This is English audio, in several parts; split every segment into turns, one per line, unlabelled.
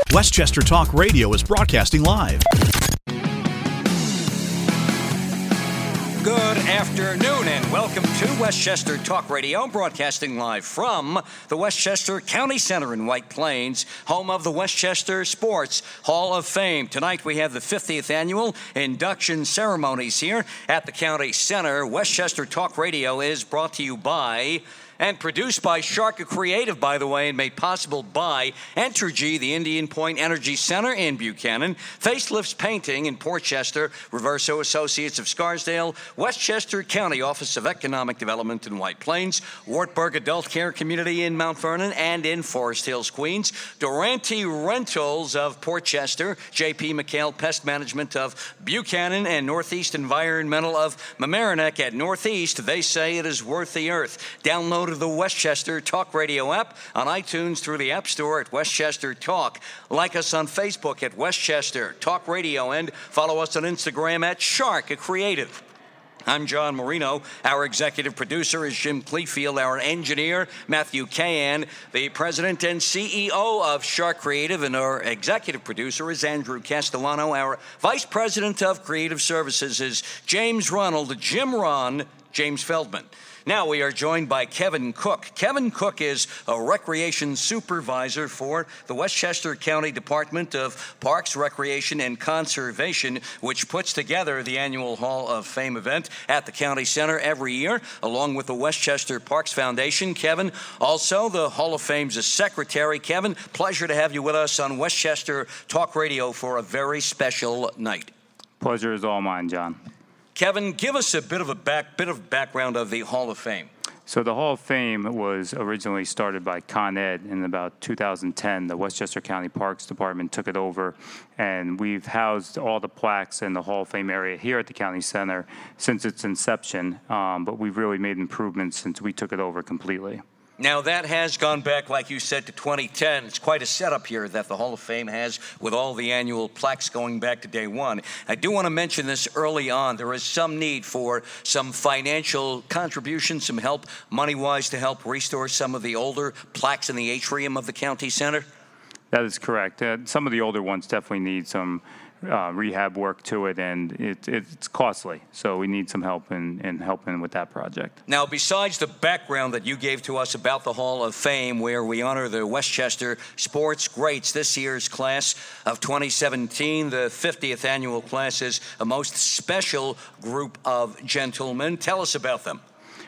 Westchester Talk Radio is broadcasting live.
Good afternoon and welcome to Westchester Talk Radio, broadcasting live from the Westchester County Center in White Plains, home of the Westchester Sports Hall of Fame. Tonight we have the 50th annual induction ceremonies here at the County Center. Westchester Talk Radio is brought to you by and produced by Sharka Creative, by the way, and made possible by Entergy, the Indian Point Energy Center in Buchanan, Facelifts Painting in Portchester, Reverso Associates of Scarsdale, Westchester County Office of Economic Development in White Plains, Wartburg Adult Care Community in Mount Vernon and in Forest Hills, Queens, Durante Rentals of Portchester, J.P. McHale Pest Management of Buchanan, and Northeast Environmental of Mamaroneck at Northeast. They say it is worth the earth. Download the Westchester Talk Radio app on iTunes through the App Store at Westchester Talk. Like us on Facebook at Westchester Talk Radio and follow us on Instagram at Sharka Creative. I'm John Marino. Our executive producer is Jim Cleefield. Our engineer, Matthew Cahan. The president and CEO of Shark Creative and our executive producer is Andrew Castellano. Our vice president of creative services is James Ronald, Jim Ron, James Feldman. Now we are joined by Kevin Cook. Kevin Cook is a recreation supervisor for the Westchester County Department of Parks, Recreation, and Conservation, which puts together the annual Hall of Fame event at the County Center every year, along with the Westchester Parks Foundation. Kevin, also the Hall of Fame's secretary. Kevin, pleasure to have you with us on Westchester Talk Radio for a very special night.
Pleasure is all mine, John.
Kevin, give us a bit of background of the Hall of Fame.
So the Hall of Fame was originally started by Con Ed in about 2010. The Westchester County Parks Department took it over, and we've housed all the plaques in the Hall of Fame area here at the County Center since its inception, but we've really made improvements since we took it over completely.
Now, that has gone back, like you said, to 2010. It's quite a setup here that the Hall of Fame has with all the annual plaques going back to day one. I do want to mention this early on. There is some need for some financial contribution, some help, money-wise, to help restore some of the older plaques in the atrium of the county center.
That is correct. Some of the older ones definitely need some rehab work to it, and it's costly. So we need some help in helping with that project.
Now, besides the background that you gave to us about the Hall of Fame, where we honor the Westchester sports greats, this year's class of 2017, the 50th annual class, is a most special group of gentlemen. Tell us about them.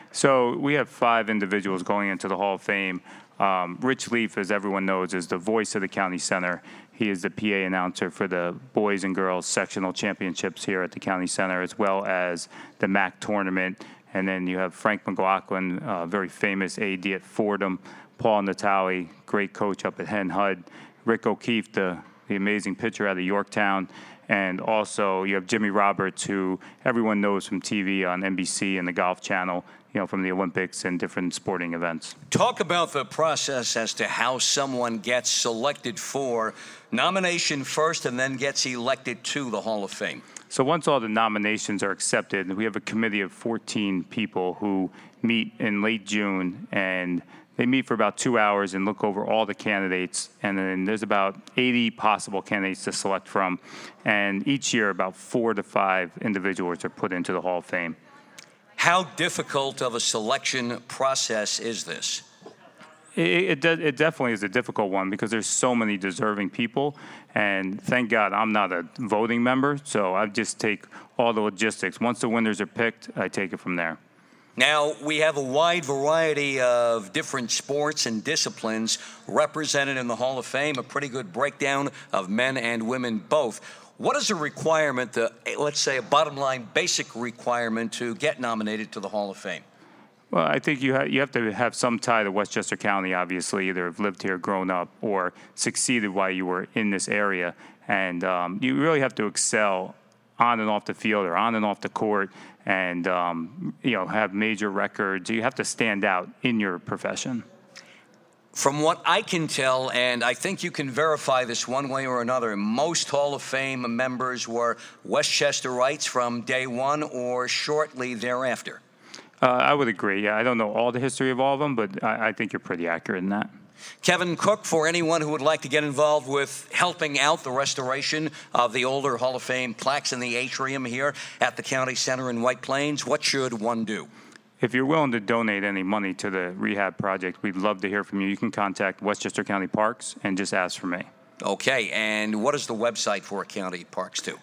So we have 5 individuals going into the Hall of Fame. Rich Leaf, as everyone knows, is the voice of the county center. He is the PA announcer for the boys and girls sectional championships here at the county center, as well as the MAC tournament. And then you have Frank McLaughlin, very famous AD at Fordham, Paul Natale, great coach up at Hen Hud, Rick O'Keefe, the amazing pitcher out of Yorktown. And also you have Jimmy Roberts, who everyone knows from TV on NBC and the Golf Channel, from the Olympics and different sporting events.
Talk about the process as to how someone gets selected for nomination first and then gets elected to the Hall of Fame.
So once all the nominations are accepted, we have a committee of 14 people who meet in late June, and they meet for about 2 hours and look over all the candidates, and then there's about 80 possible candidates to select from, and each year about 4 to 5 individuals are put into the Hall of Fame.
How difficult of a selection process is this?
It definitely is a difficult one because there's so many deserving people, and thank God I'm not a voting member, so I just take all the logistics. Once the winners are picked, I take it from there.
Now, we have a wide variety of different sports and disciplines represented in the Hall of Fame, a pretty good breakdown of men and women both. What is a requirement, let's say a bottom line basic requirement to get nominated to the Hall of Fame?
Well, I think you have to have some tie to Westchester County, obviously, either have lived here, grown up, or succeeded while you were in this area. And you really have to excel on and off the field or on and off the court and, have major records. You have to stand out in your profession.
From what I can tell, and I think you can verify this one way or another, most Hall of Fame members were Westchesterites from day one or shortly thereafter.
I would agree. Yeah, I don't know all the history of all of them, but I think you're pretty accurate in that.
Kevin Cook, for anyone who would like to get involved with helping out the restoration of the older Hall of Fame plaques in the atrium here at the County Center in White Plains, what should one do?
If you're willing to donate any money to the rehab project, we'd love to hear from you. You can contact Westchester County Parks and just ask for me.
Okay, and what is the website for County Parks too?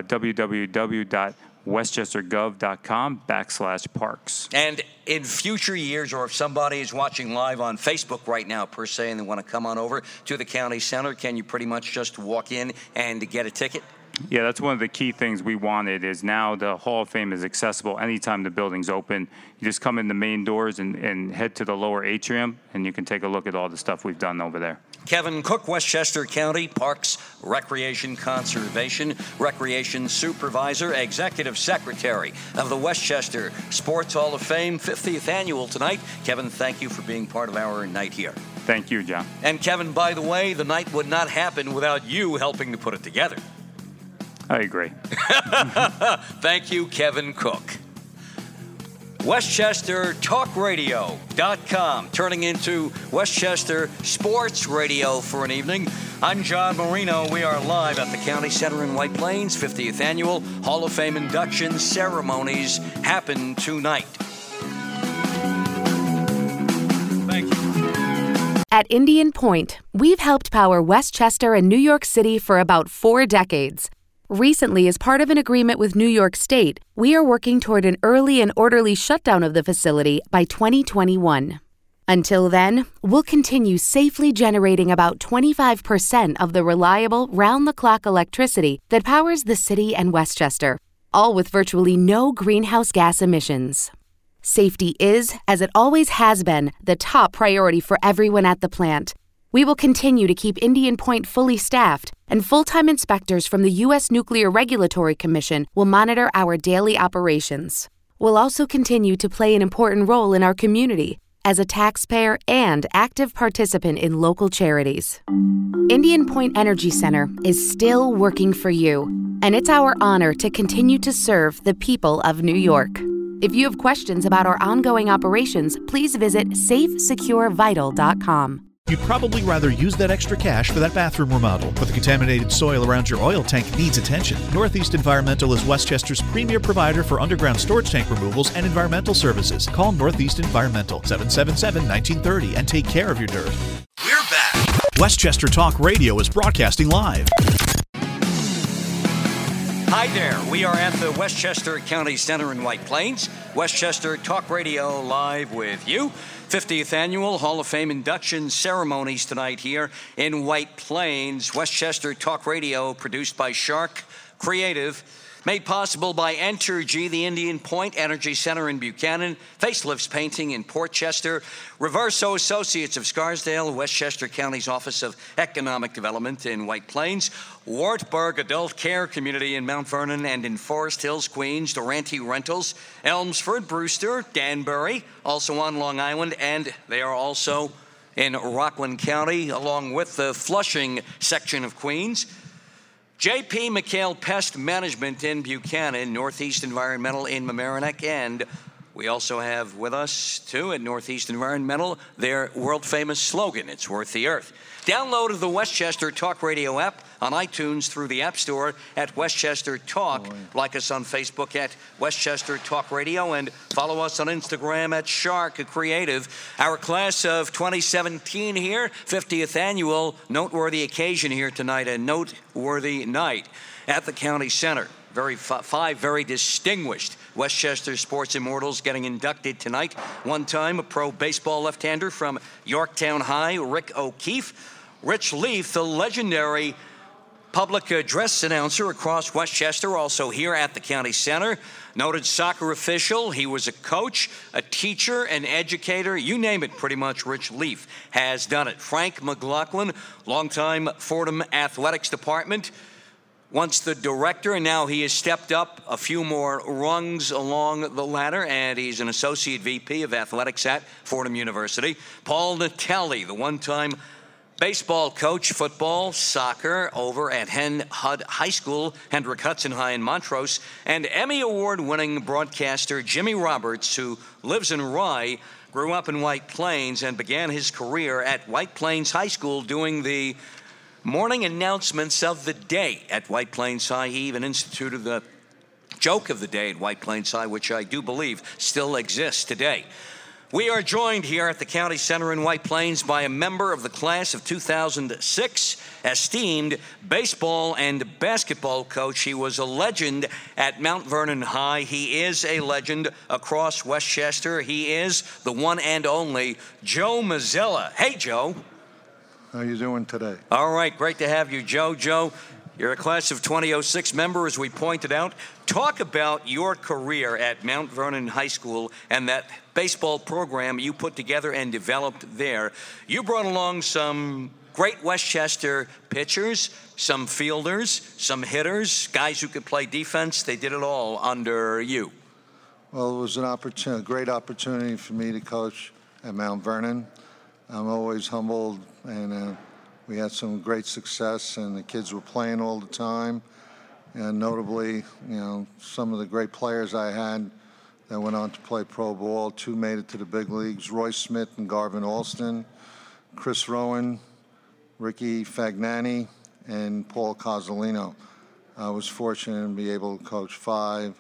www.westchestergov.com/parks.
And in future years, or if somebody is watching live on Facebook right now, per se, and they want to come on over to the County Center, can you pretty much just walk in and get a ticket?
Yeah, that's one of the key things we wanted is now the Hall of Fame is accessible anytime the building's open. You just come in the main doors and head to the lower atrium, and you can take a look at all the stuff we've done over there.
Kevin Cook, Westchester County Parks, Recreation Conservation, Recreation Supervisor, Executive Secretary of the Westchester Sports Hall of Fame, 50th Annual tonight. Kevin, thank you for being part of our night here.
Thank you, John.
And Kevin, by the way, the night would not happen without you helping to put it together.
I agree.
Thank you, Kevin Cook. WestchesterTalkRadio.com, turning into Westchester Sports Radio for an evening. I'm John Marino. We are live at the County Center in White Plains. 50th Annual Hall of Fame induction ceremonies happen tonight. Thank you.
At Indian Point, we've helped power Westchester and New York City for about 4 decades. Recently, as part of an agreement with New York State, we are working toward an early and orderly shutdown of the facility by 2021. Until then, we'll continue safely generating about 25% of the reliable, round-the-clock electricity that powers the city and Westchester, all with virtually no greenhouse gas emissions. Safety is, as it always has been, the top priority for everyone at the plant. We will continue to keep Indian Point fully staffed, and full-time inspectors from the U.S. Nuclear Regulatory Commission will monitor our daily operations. We'll also continue to play an important role in our community as a taxpayer and active participant in local charities. Indian Point Energy Center is still working for you, and it's our honor to continue to serve the people of New York. If you have questions about our ongoing operations, please visit safesecurevital.com.
You'd probably rather use that extra cash for that bathroom remodel, but the contaminated soil around your oil tank needs attention. Northeast Environmental is Westchester's premier provider for underground storage tank removals and environmental services. Call Northeast Environmental, 777-1930, and take care of your dirt. We're back. Westchester Talk Radio is broadcasting live.
Hi there. We are at the Westchester County Center in White Plains. Westchester Talk Radio live with you. 50th Annual Hall of Fame induction ceremonies tonight here in White Plains. Westchester Talk Radio, produced by Shark Creative, made possible by Entergy, the Indian Point Energy Center in Buchanan, Facelifts Painting in Portchester, Reverso Associates of Scarsdale, Westchester County's Office of Economic Development in White Plains, Wartburg Adult Care Community in Mount Vernon and in Forest Hills, Queens, Durante Rentals, Elmsford, Brewster, Danbury, also on Long Island, and they are also in Rockland County, along with the Flushing section of Queens. J.P. McHale Pest Management in Buchanan, Northeast Environmental in Mamaroneck, and we also have with us, too, at Northeast Environmental, their world-famous slogan, "It's worth the earth." Download the Westchester Talk Radio app on iTunes through the App Store at Westchester Talk. Like us on Facebook at Westchester Talk Radio, and follow us on Instagram at Shark Creative. Our class of 2017 here, 50th Annual, noteworthy occasion here tonight, a noteworthy night at the County Center. Five very distinguished Westchester sports immortals getting inducted tonight. One time, a pro baseball left-hander from Yorktown High, Rick O'Keefe. Rich Leaf, the legendary public address announcer across Westchester, also here at the County Center. Noted soccer official. He was a coach, a teacher, an educator. You name it, pretty much Rich Leaf has done it. Frank McLaughlin, longtime Fordham Athletics Department. Once the director, and now he has stepped up a few more rungs along the ladder, and he's an associate VP of athletics at Fordham University. Paul Natali, the one-time baseball coach, football, soccer over at Hen Hud High School, Hendrick Hudson High in Montrose, and Emmy Award-winning broadcaster Jimmy Roberts, who lives in Rye, grew up in White Plains and began his career at White Plains High School doing the morning announcements of the day at White Plains High. He even instituted the joke of the day at White Plains High, which I do believe still exists today. We are joined here at the County Center in White Plains by a member of the class of 2006, esteemed baseball and basketball coach. He was a legend at Mount Vernon High. He is a legend across Westchester. He is the one and only Joe Mazzella. Hey, Joe.
How are you doing today?
All right, great to have you, Joe. Joe, you're a class of 2006 member, as we pointed out. Talk about your career at Mount Vernon High School and that baseball program you put together and developed there. You brought along some great Westchester pitchers, some fielders, some hitters, guys who could play defense. They did it all under you.
Well, it was a great opportunity for me to coach at Mount Vernon. I'm always humbled, and we had some great success, and the kids were playing all the time. And notably, some of the great players I had that went on to play pro ball. 2 made it to the big leagues: Roy Smith and Garvin Alston, Chris Rowan, Ricky Fagnani, and Paul Cozzolino. I was fortunate to be able to coach five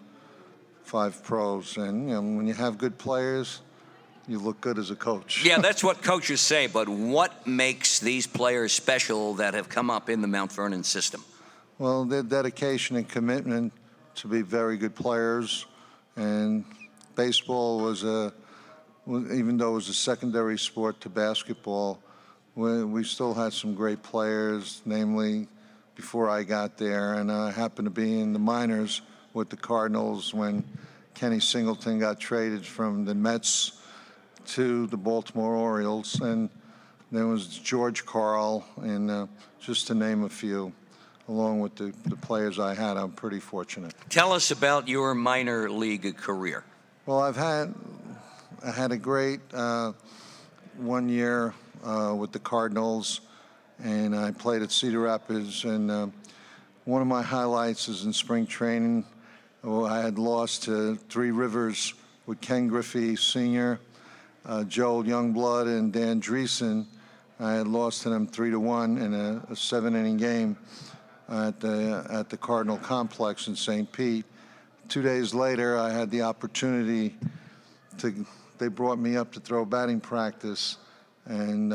pros. And when you have good players, you look good as a coach.
Yeah, that's what coaches say, but what makes these players special that have come up in the Mount Vernon system?
Well, their dedication and commitment to be very good players. And baseball was even though it was a secondary sport to basketball, we still had some great players, namely before I got there. And I happened to be in the minors with the Cardinals when Kenny Singleton got traded from the Mets to the Baltimore Orioles. And there was George Karl, and just to name a few. Along with the players I had, I'm pretty fortunate.
Tell us about your minor league career.
Well, I had a great 1 year with the Cardinals, and I played at Cedar Rapids. And one of my highlights is in spring training. I had lost to Three Rivers with Ken Griffey Sr., Joel Youngblood, and Dan Dreesen. I had lost to them 3-1 in a 7-inning game at the Cardinal Complex in St. Pete. 2 days later, I had the opportunity they brought me up to throw batting practice, and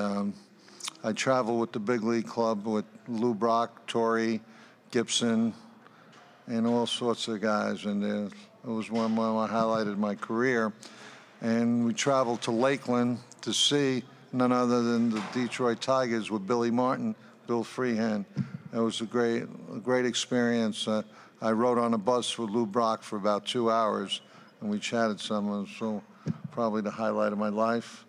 I traveled with the big league club with Lou Brock, Torrey, Gibson, and all sorts of guys, and it was one of my highlights of my career. And we traveled to Lakeland to see none other than the Detroit Tigers with Billy Martin, Bill Freehand. It was a great experience. I rode on a bus with Lou Brock for about 2 hours, and we chatted some. So probably the highlight of my life.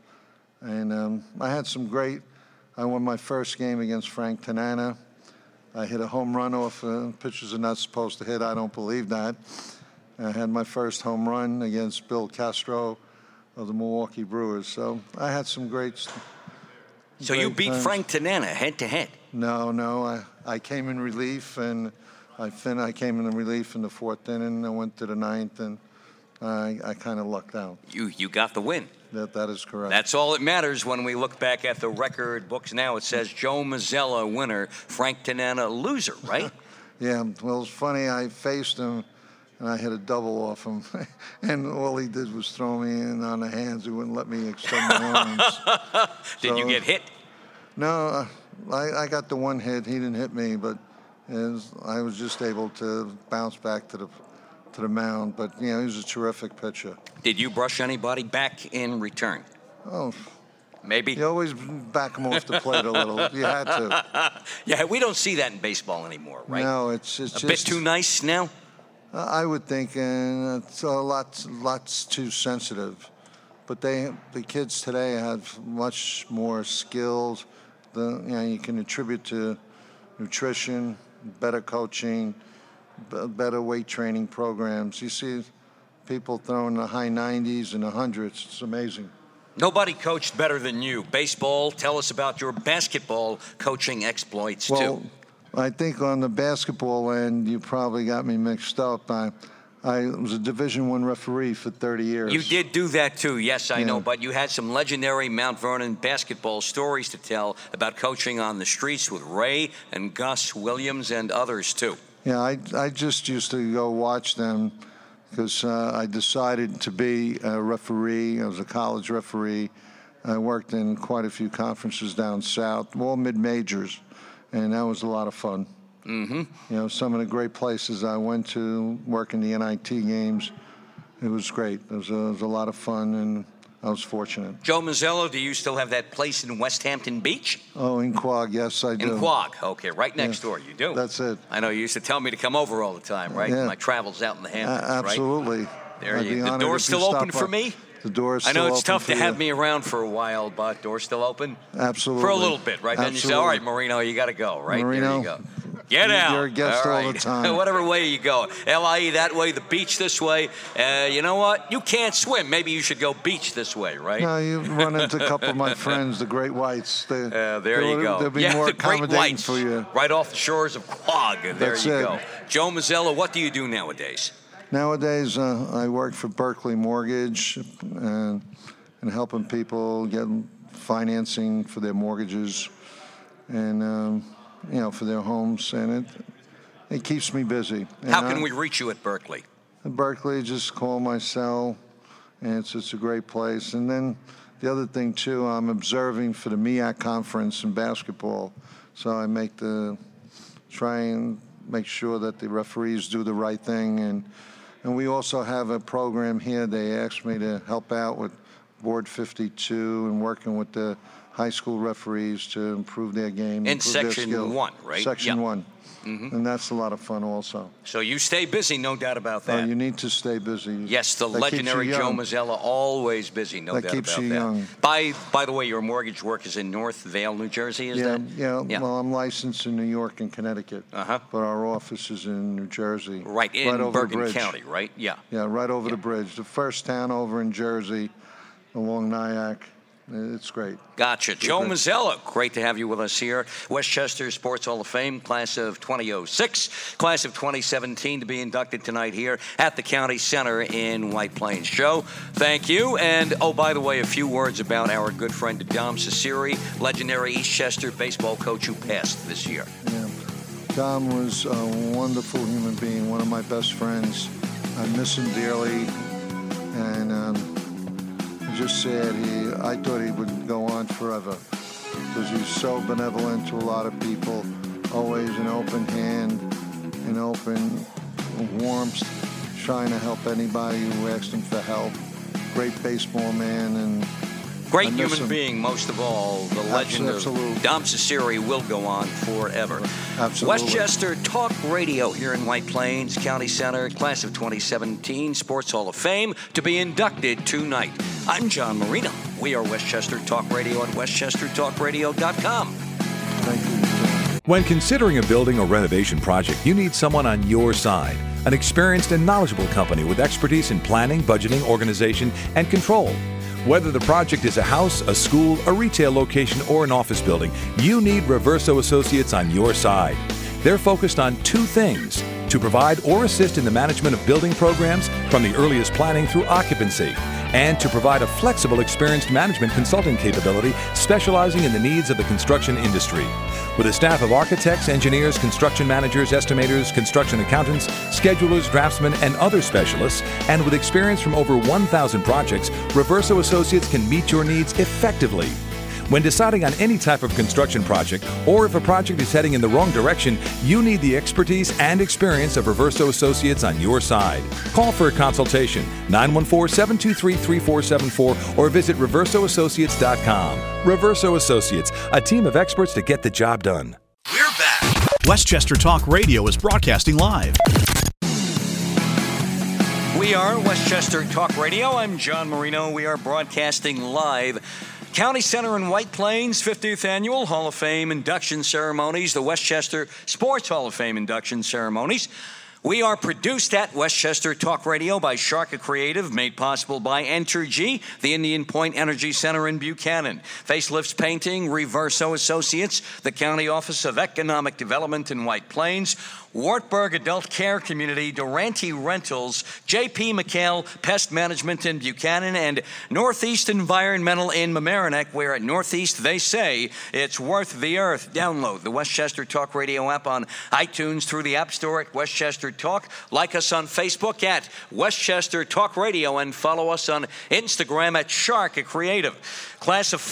And I had some I won my first game against Frank Tanana. I hit a home run off pitchers are not supposed to hit. I don't believe that. I had my first home run against Bill Castro of the Milwaukee Brewers. So I had some great.
So you beat Frank Tanana head-to-head?
No. I came in relief, and I came in relief in the 4th inning. I went to the 9th, and I kind of lucked out.
You got the win.
That is correct.
That's all that matters when we look back at the record books now. It says Joe Mazzella winner, Frank Tanana loser, right?
Yeah, well, it's funny. I faced him, and I hit a double off him. And all he did was throw me in on the hands. He wouldn't let me extend my arms.
Did you get hit?
No, I got the one hit. He didn't hit me, but I was just able to bounce back to the mound. But, he was a terrific pitcher.
Did you brush anybody back in return?
Oh,
maybe.
You always back them off the plate a little. You had to.
Yeah, we don't see that in baseball anymore, right?
No, it's just
a bit too nice now.
I would think, and it's lots too sensitive. But the kids today have much more skills. You can attribute to nutrition, better coaching, better weight training programs. You see people throwing the high 90s and the 100s. It's amazing.
Nobody coached better than you. Baseball, tell us about your basketball coaching exploits, too.
I think on the basketball end, you probably got me mixed up. I was a Division I referee for 30 years.
You did do that, too. Yes, I know. But you had some legendary Mount Vernon basketball stories to tell about coaching on the streets with Ray and Gus Williams and others, too.
Yeah, I just used to go watch them because I decided to be a referee. I was a college referee. I worked in quite a few conferences down south, all mid-majors, and that was a lot of fun. Mm-hmm. You know, some of the great places I went to, working the NIT games, it was great. It was a lot of fun, and I was fortunate.
Joe Mazzello, do you still have that place in West Hampton Beach?
Oh, in Quogue, yes, I do.
In Quogue, okay, right next door. You do.
That's it.
I know you used to tell me to come over all the time, right?
Yeah.
My travels out in the Hamptons,
absolutely.
Right? There you go. The door's still open for me?
The door's still
open. I know it's tough to
you.
have me around for a while, but door's still open?
Absolutely.
For a little bit, right? Then you say, all right, Marino, you got to go, right?
Marino,
there you go. Get out.
You're a guest all the time.
Whatever way you go. LIE that way, the beach this way. You know what? You can't swim. Maybe you should go beach this way, right?
No, you run into a couple of my friends, the Great Whites.
There you go.
There'll be more
the Great
accommodating
Whites,
for you.
Right off the shores of Quogue. There
That's
you
it.
go. Joe Mazzello, what do you do nowadays?
Nowadays, I work for Berkeley Mortgage and helping people get financing for their mortgages and, for their homes. And it keeps me busy. And
how can we reach you at Berkeley?
At Berkeley, just call my cell, and it's a great place. And then the other thing, too, I'm observing for the MEAC conference in basketball. So I try and make sure that the referees do the right thing. And we also have a program here. They asked me to help out with Board 52 and working with the high school referees to improve their game.
In Section 1, right?
Section 1.
Mm-hmm.
And that's a lot of fun also.
So you stay busy, no doubt about that.
You need to stay busy.
Yes, the legendary Joe Mazzello, always busy, no doubt about that.
That keeps you young.
By the way, your mortgage work is in North Vale, New Jersey, is that?
Yeah. Well, I'm licensed in New York and Connecticut,
but
our office is in New Jersey.
Right in Bergen County, right? Yeah.
Yeah, right over the bridge. The first town over in Jersey along Nyack. It's great.
Gotcha. Joe Mazzello, great to have you with us here. Westchester Sports Hall of Fame, class of 2006, class of 2017 to be inducted tonight here at the County Center in White Plains. Joe, thank you. And, by the way, a few words about our good friend Dom Ciceri, legendary Eastchester baseball coach who passed this year.
Yeah. Dom was a wonderful human being, one of my best friends. I miss him dearly. And just sad. I thought he would go on forever because he's so benevolent to a lot of people, always an open hand, an open warmth, trying to help anybody who asked him for help. Great baseball man and
great human being, most of all. The legend of Dom Ciceri will go on forever.
Absolutely.
Westchester Talk Radio here in White Plains, County Center, class of 2017, Sports Hall of Fame, to be inducted tonight. I'm John Marino. We are Westchester Talk Radio at westchestertalkradio.com.
Thank you.
When considering a building or renovation project, you need someone on your side. An experienced and knowledgeable company with expertise in planning, budgeting, organization, and control. Whether the project is a house, a school, a retail location, or an office building, you need Reverso Associates on your side. They're focused on two things: to provide or assist in the management of building programs from the earliest planning through occupancy, and to provide a flexible, experienced management consulting capability specializing in the needs of the construction industry. With a staff of architects, engineers, construction managers, estimators, construction accountants, schedulers, draftsmen, and other specialists, and with experience from over 1,000 projects, Reverso Associates can meet your needs effectively. When deciding on any type of construction project, or if a project is heading in the wrong direction, you need the expertise and experience of Reverso Associates on your side. Call for a consultation, 914-723-3474, or visit reversoassociates.com. Reverso Associates, a team of experts to get the job done.
We're back. Westchester Talk Radio is broadcasting live.
We are Westchester Talk Radio. I'm John Marino. We are broadcasting live. County Center in White Plains, 50th Annual Hall of Fame induction ceremonies, the Westchester Sports Hall of Fame induction ceremonies. We are produced at Westchester Talk Radio by Sharka Creative, made possible by Entergy, the Indian Point Energy Center in Buchanan, Facelifts Painting, Reverso Associates, the County Office of Economic Development in White Plains, Wartburg Adult Care Community, Durante Rentals, J.P. McHale Pest Management in Buchanan, and Northeast Environmental in Mamaroneck, where at Northeast they say it's worth the earth. Download the Westchester Talk Radio app on iTunes through the App Store at Westchester Talk. Like us on Facebook at Westchester Talk Radio, and follow us on Instagram at Sharka Creative. Class of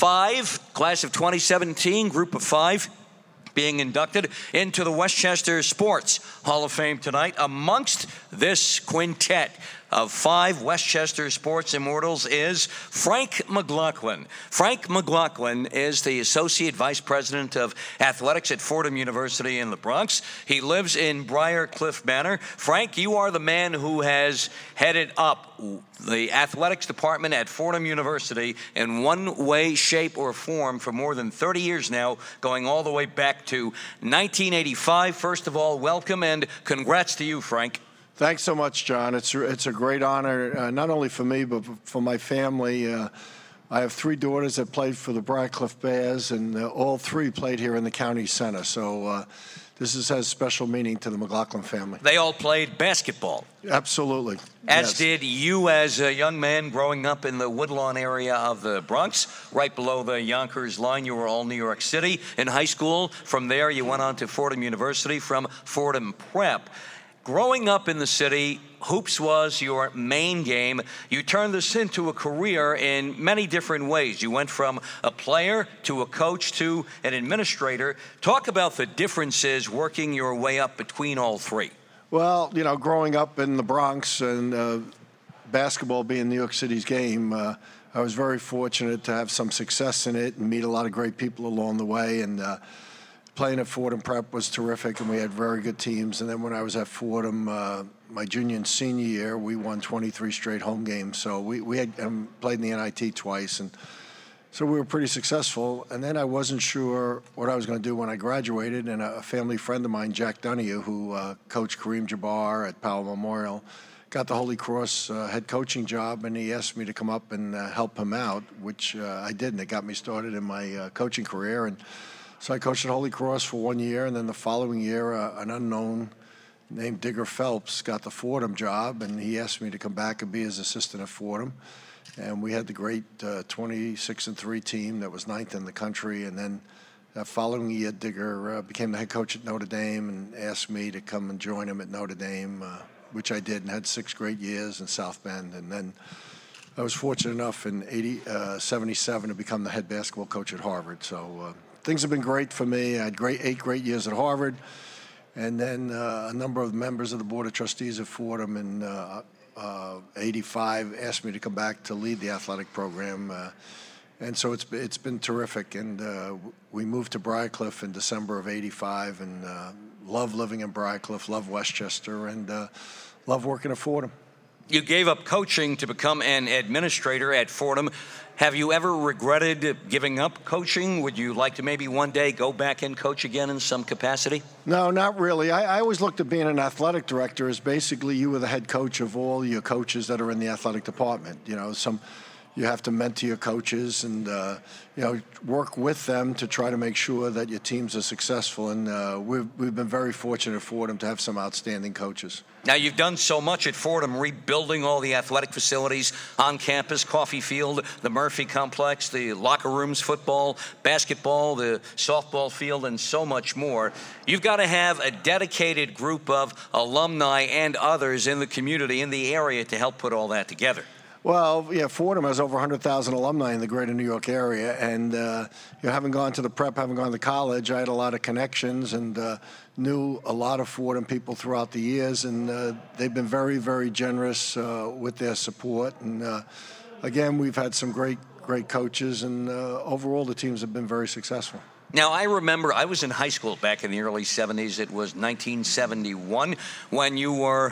2017, Group of 5, being inducted into the Westchester Sports Hall of Fame tonight. Amongst this quintet of 5 Westchester Sports Immortals is Frank McLaughlin. Frank McLaughlin is the Associate Vice President of Athletics at Fordham University in the Bronx. He lives in Briarcliff Manor. Frank, you are the man who has headed up the athletics department at Fordham University in one way, shape, or form for more than 30 years now, going all the way back to 1985. First of all, welcome and congrats to you, Frank.
Thanks so much, John. It's a great honor, not only for me, but for my family. I have 3 daughters that played for the Briarcliff Bears, and all 3 played here in the county center. So this has special meaning to the McLaughlin family.
They all played basketball.
Absolutely.
As did you as a young man growing up in the Woodlawn area of the Bronx, right below the Yonkers line. You were all New York City in high school. From there, you went on to Fordham University from Fordham Prep. Growing up in the city, hoops was your main game. You turned this into a career in many different ways. You went from a player to a coach to an administrator. Talk about the differences working your way up between all 3.
Well, growing up in the Bronx and basketball being New York City's game, I was very fortunate to have some success in it and meet a lot of great people along the way. And playing at Fordham Prep was terrific, and we had very good teams. And then when I was at Fordham, my junior and senior year, we won 23 straight home games. So we had played in the NIT twice, and so we were pretty successful. And then I wasn't sure what I was going to do when I graduated, and a family friend of mine, Jack Donahue, who coached Kareem Jabbar at Powell Memorial, got the Holy Cross head coaching job, and he asked me to come up and help him out, which I did, and it got me started in my coaching career. And so I coached at Holy Cross for 1 year, and then the following year, an unknown named Digger Phelps got the Fordham job, and he asked me to come back and be his assistant at Fordham. And we had the great 26-3 team that was 9th in the country. And then that following year, Digger became the head coach at Notre Dame and asked me to come and join him at Notre Dame, which I did, and had 6 great years in South Bend. And then I was fortunate enough in 77 to become the head basketball coach at Harvard. So things have been great for me. I had 8 great years at Harvard, and then a number of members of the Board of Trustees at Fordham in 85 asked me to come back to lead the athletic program, and so it's been terrific. And we moved to Briarcliff in December of 85, and love living in Briarcliff, love Westchester, and love working at Fordham.
You gave up coaching to become an administrator at Fordham. Have you ever regretted giving up coaching? Would you like to maybe one day go back and coach again in some capacity?
No, not really. I always looked at being an athletic director as basically you were the head coach of all your coaches that are in the athletic department. You have to mentor your coaches and work with them to try to make sure that your teams are successful. And we've been very fortunate at Fordham to have some outstanding coaches.
Now, you've done so much at Fordham, rebuilding all the athletic facilities on campus, Coffee Field, the Murphy Complex, the locker rooms, football, basketball, the softball field, and so much more. You've got to have a dedicated group of alumni and others in the community, in the area, to help put all that together.
Well, yeah, Fordham has over 100,000 alumni in the greater New York area, and having gone to the prep, having gone to college, I had a lot of connections and knew a lot of Fordham people throughout the years, and they've been very, very generous with their support. And again, we've had some great coaches, and overall the teams have been very successful.
Now, I remember I was in high school back in the early 70s. It was 1971 when you were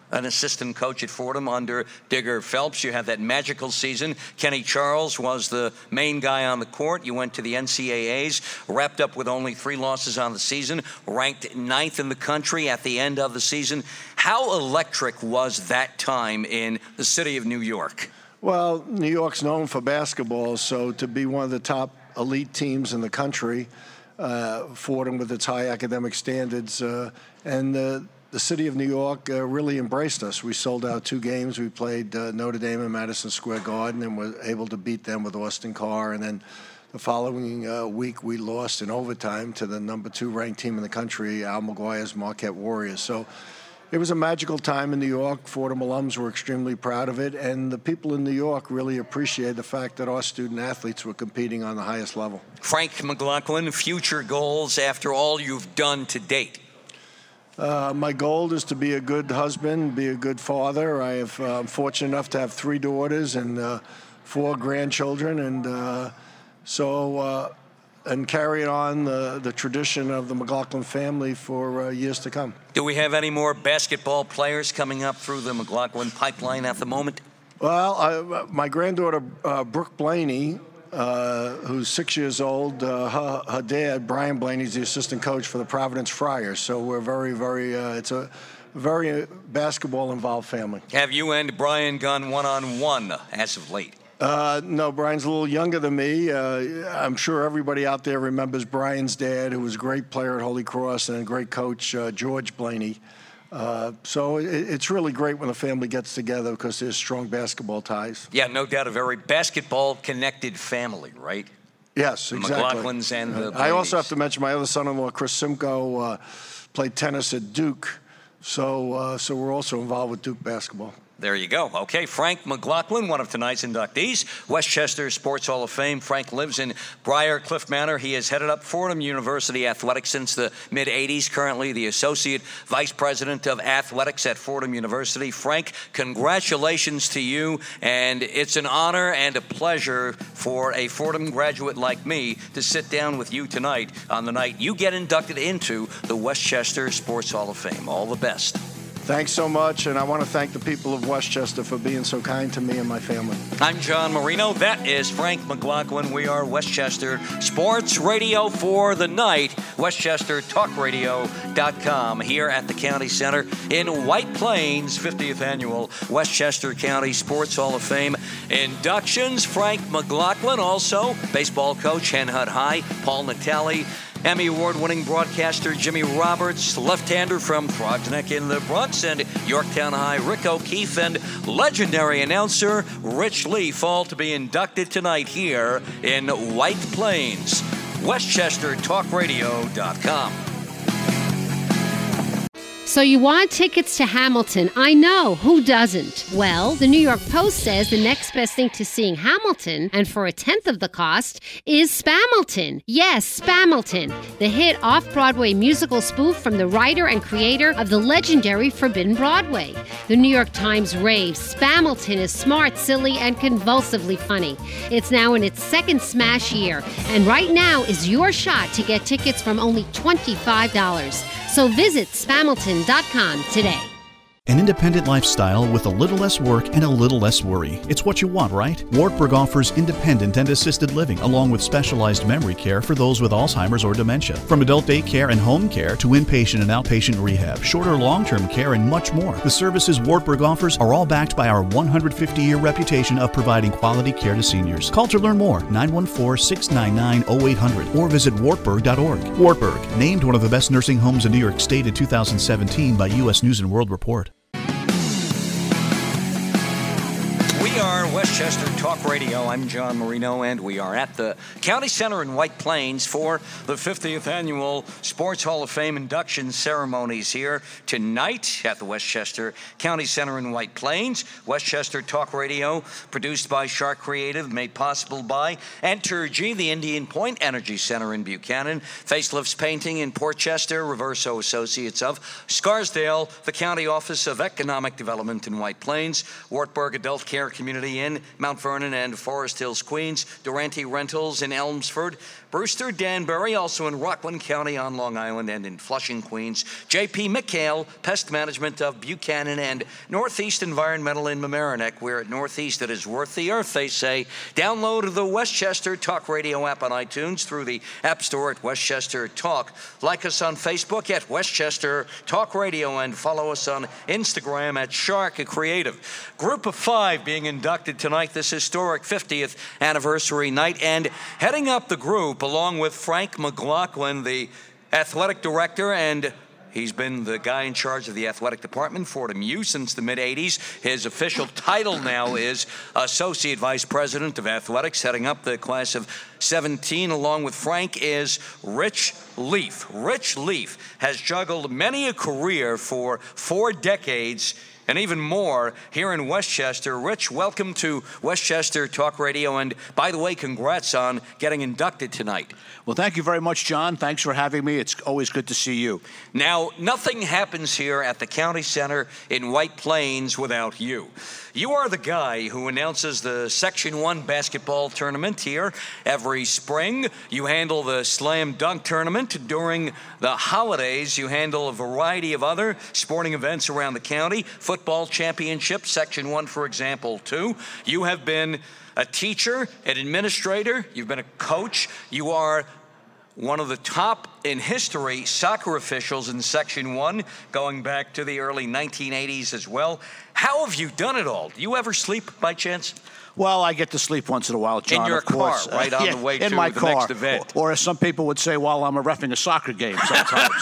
an assistant coach at Fordham under Digger Phelps. You had that magical season. Kenny Charles was the main guy on the court. You went to the NCAAs, wrapped up with only 3 losses on the season, ranked 9th in the country at the end of the season. How electric was that time in the city of New York?
Well, New York's known for basketball, so to be one of the top elite teams in the country, Fordham with its high academic standards, and the city of New York really embraced us. We sold out 2 games. We played Notre Dame in Madison Square Garden and were able to beat them with Austin Carr. And then the following week, we lost in overtime to the number 2 ranked team in the country, Al McGuire's Marquette Warriors. So it was a magical time in New York. Fordham alums were extremely proud of it. And the people in New York really appreciated the fact that our student athletes were competing on the highest level. Frank
McLaughlin, future goals after all you've done to date?
My goal is to be a good husband, be a good father. I'm fortunate enough to have 3 daughters and 4 grandchildren, and and carry on the tradition of the McLaughlin family for years to come.
Do we have any more basketball players coming up through the McLaughlin pipeline at the moment?
Well, my granddaughter, Brooke Blaney, who's 6 years old, her dad, Brian Blaney, is the assistant coach for the Providence Friars. So we're very, it's a very basketball-involved family.
Have you and Brian gone one-on-one as of late?
No, Brian's a little younger than me. I'm sure everybody out there remembers Brian's dad, who was a great player at Holy Cross and a great coach, George Blaney. So it's really great when the family gets together because there's strong basketball ties.
Yeah, no doubt, a very basketball-connected family, right?
Yes, exactly.
The McLaughlins and the Blaney's.
I also have to mention my other son-in-law, Chris Simcoe, played tennis at Duke. So we're also involved with Duke basketball.
There you go. Okay, Frank McLaughlin, one of tonight's inductees, Westchester Sports Hall of Fame. Frank lives in Briarcliff Manor. He has headed up Fordham University Athletics since the mid-'80s, currently the Associate Vice President of Athletics at Fordham University. Frank, congratulations to you, and it's an honor and a pleasure for a Fordham graduate like me to sit down with you tonight on the night you get inducted into the Westchester Sports Hall of Fame. All the best.
Thanks so much, and I want to thank the people of Westchester for being so kind to me and my family.
I'm John Marino. That is Frank McLaughlin. We are Westchester Sports Radio for the night. WestchesterTalkRadio.com here at the County Center in White Plains, 50th Annual Westchester County Sports Hall of Fame inductions. Frank McLaughlin, also baseball coach, Hen Hut High, Paul Natale, Emmy Award-winning broadcaster Jimmy Roberts, left-hander from Frogs Neck in the Bronx, and Yorktown High Rick O'Keefe, and legendary announcer Rich Leaf, all to be inducted tonight here in White Plains. WestchesterTalkRadio.com.
So you want tickets to Hamilton? I know, who doesn't? Well, the New York Post says the next best thing to seeing Hamilton, and for a tenth of the cost, is Spamilton. Yes, Spamilton, the hit off-Broadway musical spoof from the writer and creator of the legendary Forbidden Broadway. The New York Times raves Spamilton is smart, silly, and convulsively funny. It's now in its 2nd smash year, and right now is your shot to get tickets from only $25. So visit Spamilton.com today.
An independent lifestyle with a little less work and a little less worry. It's what you want, right? Wartburg offers independent and assisted living, along with specialized memory care for those with Alzheimer's or dementia. From adult daycare and home care to inpatient and outpatient rehab, short or long-term care, and much more. The services Wartburg offers are all backed by our 150-year reputation of providing quality care to seniors. Call to learn more, 914-699-0800, or visit wartburg.org. Wartburg, named one of the best nursing homes in New York State in 2017 by U.S. News & World Report.
We are Westchester Talk Radio. I'm John Marino, and we are at the County Center in White Plains for the 50th Annual Sports Hall of Fame induction ceremonies here tonight at the Westchester County Center in White Plains. Westchester Talk Radio, produced by Shark Creative, made possible by Entergy, the Indian Point Energy Center in Buchanan, Facelifts Painting in Portchester, Reverso Associates of Scarsdale, the County Office of Economic Development in White Plains, Wartburg Adult Care Community in Mount Vernon and Forest Hills, Queens, Durante Rentals in Elmsford, Brewster Danbury, also in Rockland County on Long Island and in Flushing, Queens, J.P. McHale, Pest Management of Buchanan, and Northeast Environmental in Mamaroneck. We're at Northeast. It is worth the earth, they say. Download the Westchester Talk Radio app on iTunes through the App Store at Westchester Talk. Like us on Facebook at Westchester Talk Radio and follow us on Instagram at Shark Creative. Group of 5 being inducted tonight, this historic 50th anniversary night, and heading up the group along with Frank McLaughlin, the athletic director, and he's been the guy in charge of the athletic department, Fordham U, since the mid-'80s. His official title now is Associate Vice President of Athletics, heading up the class of 17, along with Frank, is Rich Leaf. Rich Leaf has juggled many a career for 4 decades and even more here in Westchester. Rich, welcome to Westchester Talk Radio, and by the way, congrats on getting inducted tonight.
Well, thank you very much, John. Thanks for having me. It's always good to see you.
Now, nothing happens here at the County Center in White Plains without you. You are the guy who announces the Section 1 basketball tournament here every spring. You handle the slam dunk tournament during the holidays. You handle a variety of other sporting events around the county. Football championship, Section 1, for example, too. You have been a teacher, an administrator. You've been a coach. You are one of the top in history soccer officials in Section 1, going back to the early 1980s as well. How have you done it all? Do you ever sleep by chance?
Well, I get to sleep once in a while, John.
In your
of course.
car, right on the way to
my
the
car.
next event.
Or as some people would say, while I'm reffing a soccer game sometimes.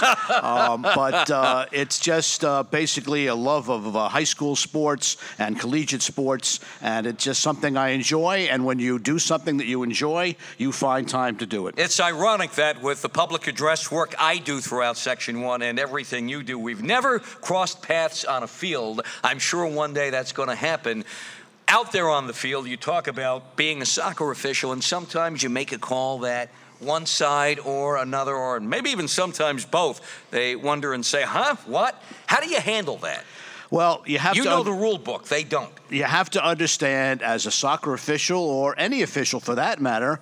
But it's just basically a love of high school sports and collegiate sports, and it's just something I enjoy. And when you do something that you enjoy, you find time to do it.
It's ironic that with the public address work I do throughout Section 1 and everything you do, we've never crossed paths on a field. I'm sure one day that's going to happen. Out there on the field, you talk about being a soccer official, and sometimes you make a call that one side or another, or maybe even sometimes both, they wonder and say, huh, what? How do you handle that?
Well, you have to...
You know the rule book. They don't.
You have to understand, as a soccer official, or any official for that matter,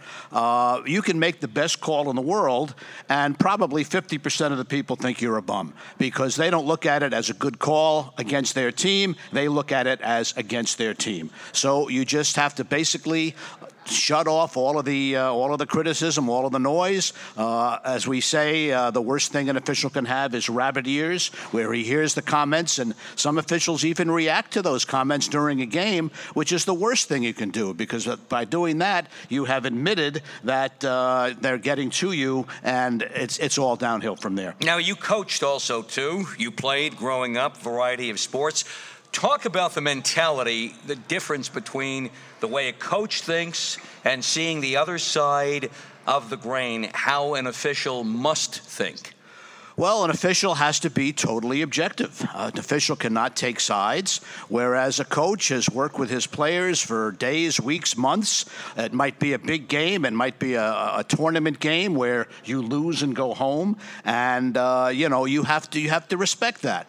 you can make the best call in the world, and probably 50% of the people think you're a bum, because they don't look at it as a good call against their team. They look at it as against their team. So you just have to basically shut off all of the criticism, all of the noise. As we say, the worst thing an official can have is rabbit ears, where he hears the comments, and some officials even react to those comments during a game, which is the worst thing you can do, because by doing that, you have admitted that they're getting to you, and it's all downhill from there.
Now, you coached also, too. You played growing up, variety of sports. Talk about the mentality, the difference between the way a coach thinks and seeing the other side of the grain, how an official must think.
Well, an official has to be totally objective. An official cannot take sides, whereas a coach has worked with his players for days, weeks, months. It might be a big game. It might be a tournament game where you lose and go home, and you have to respect that.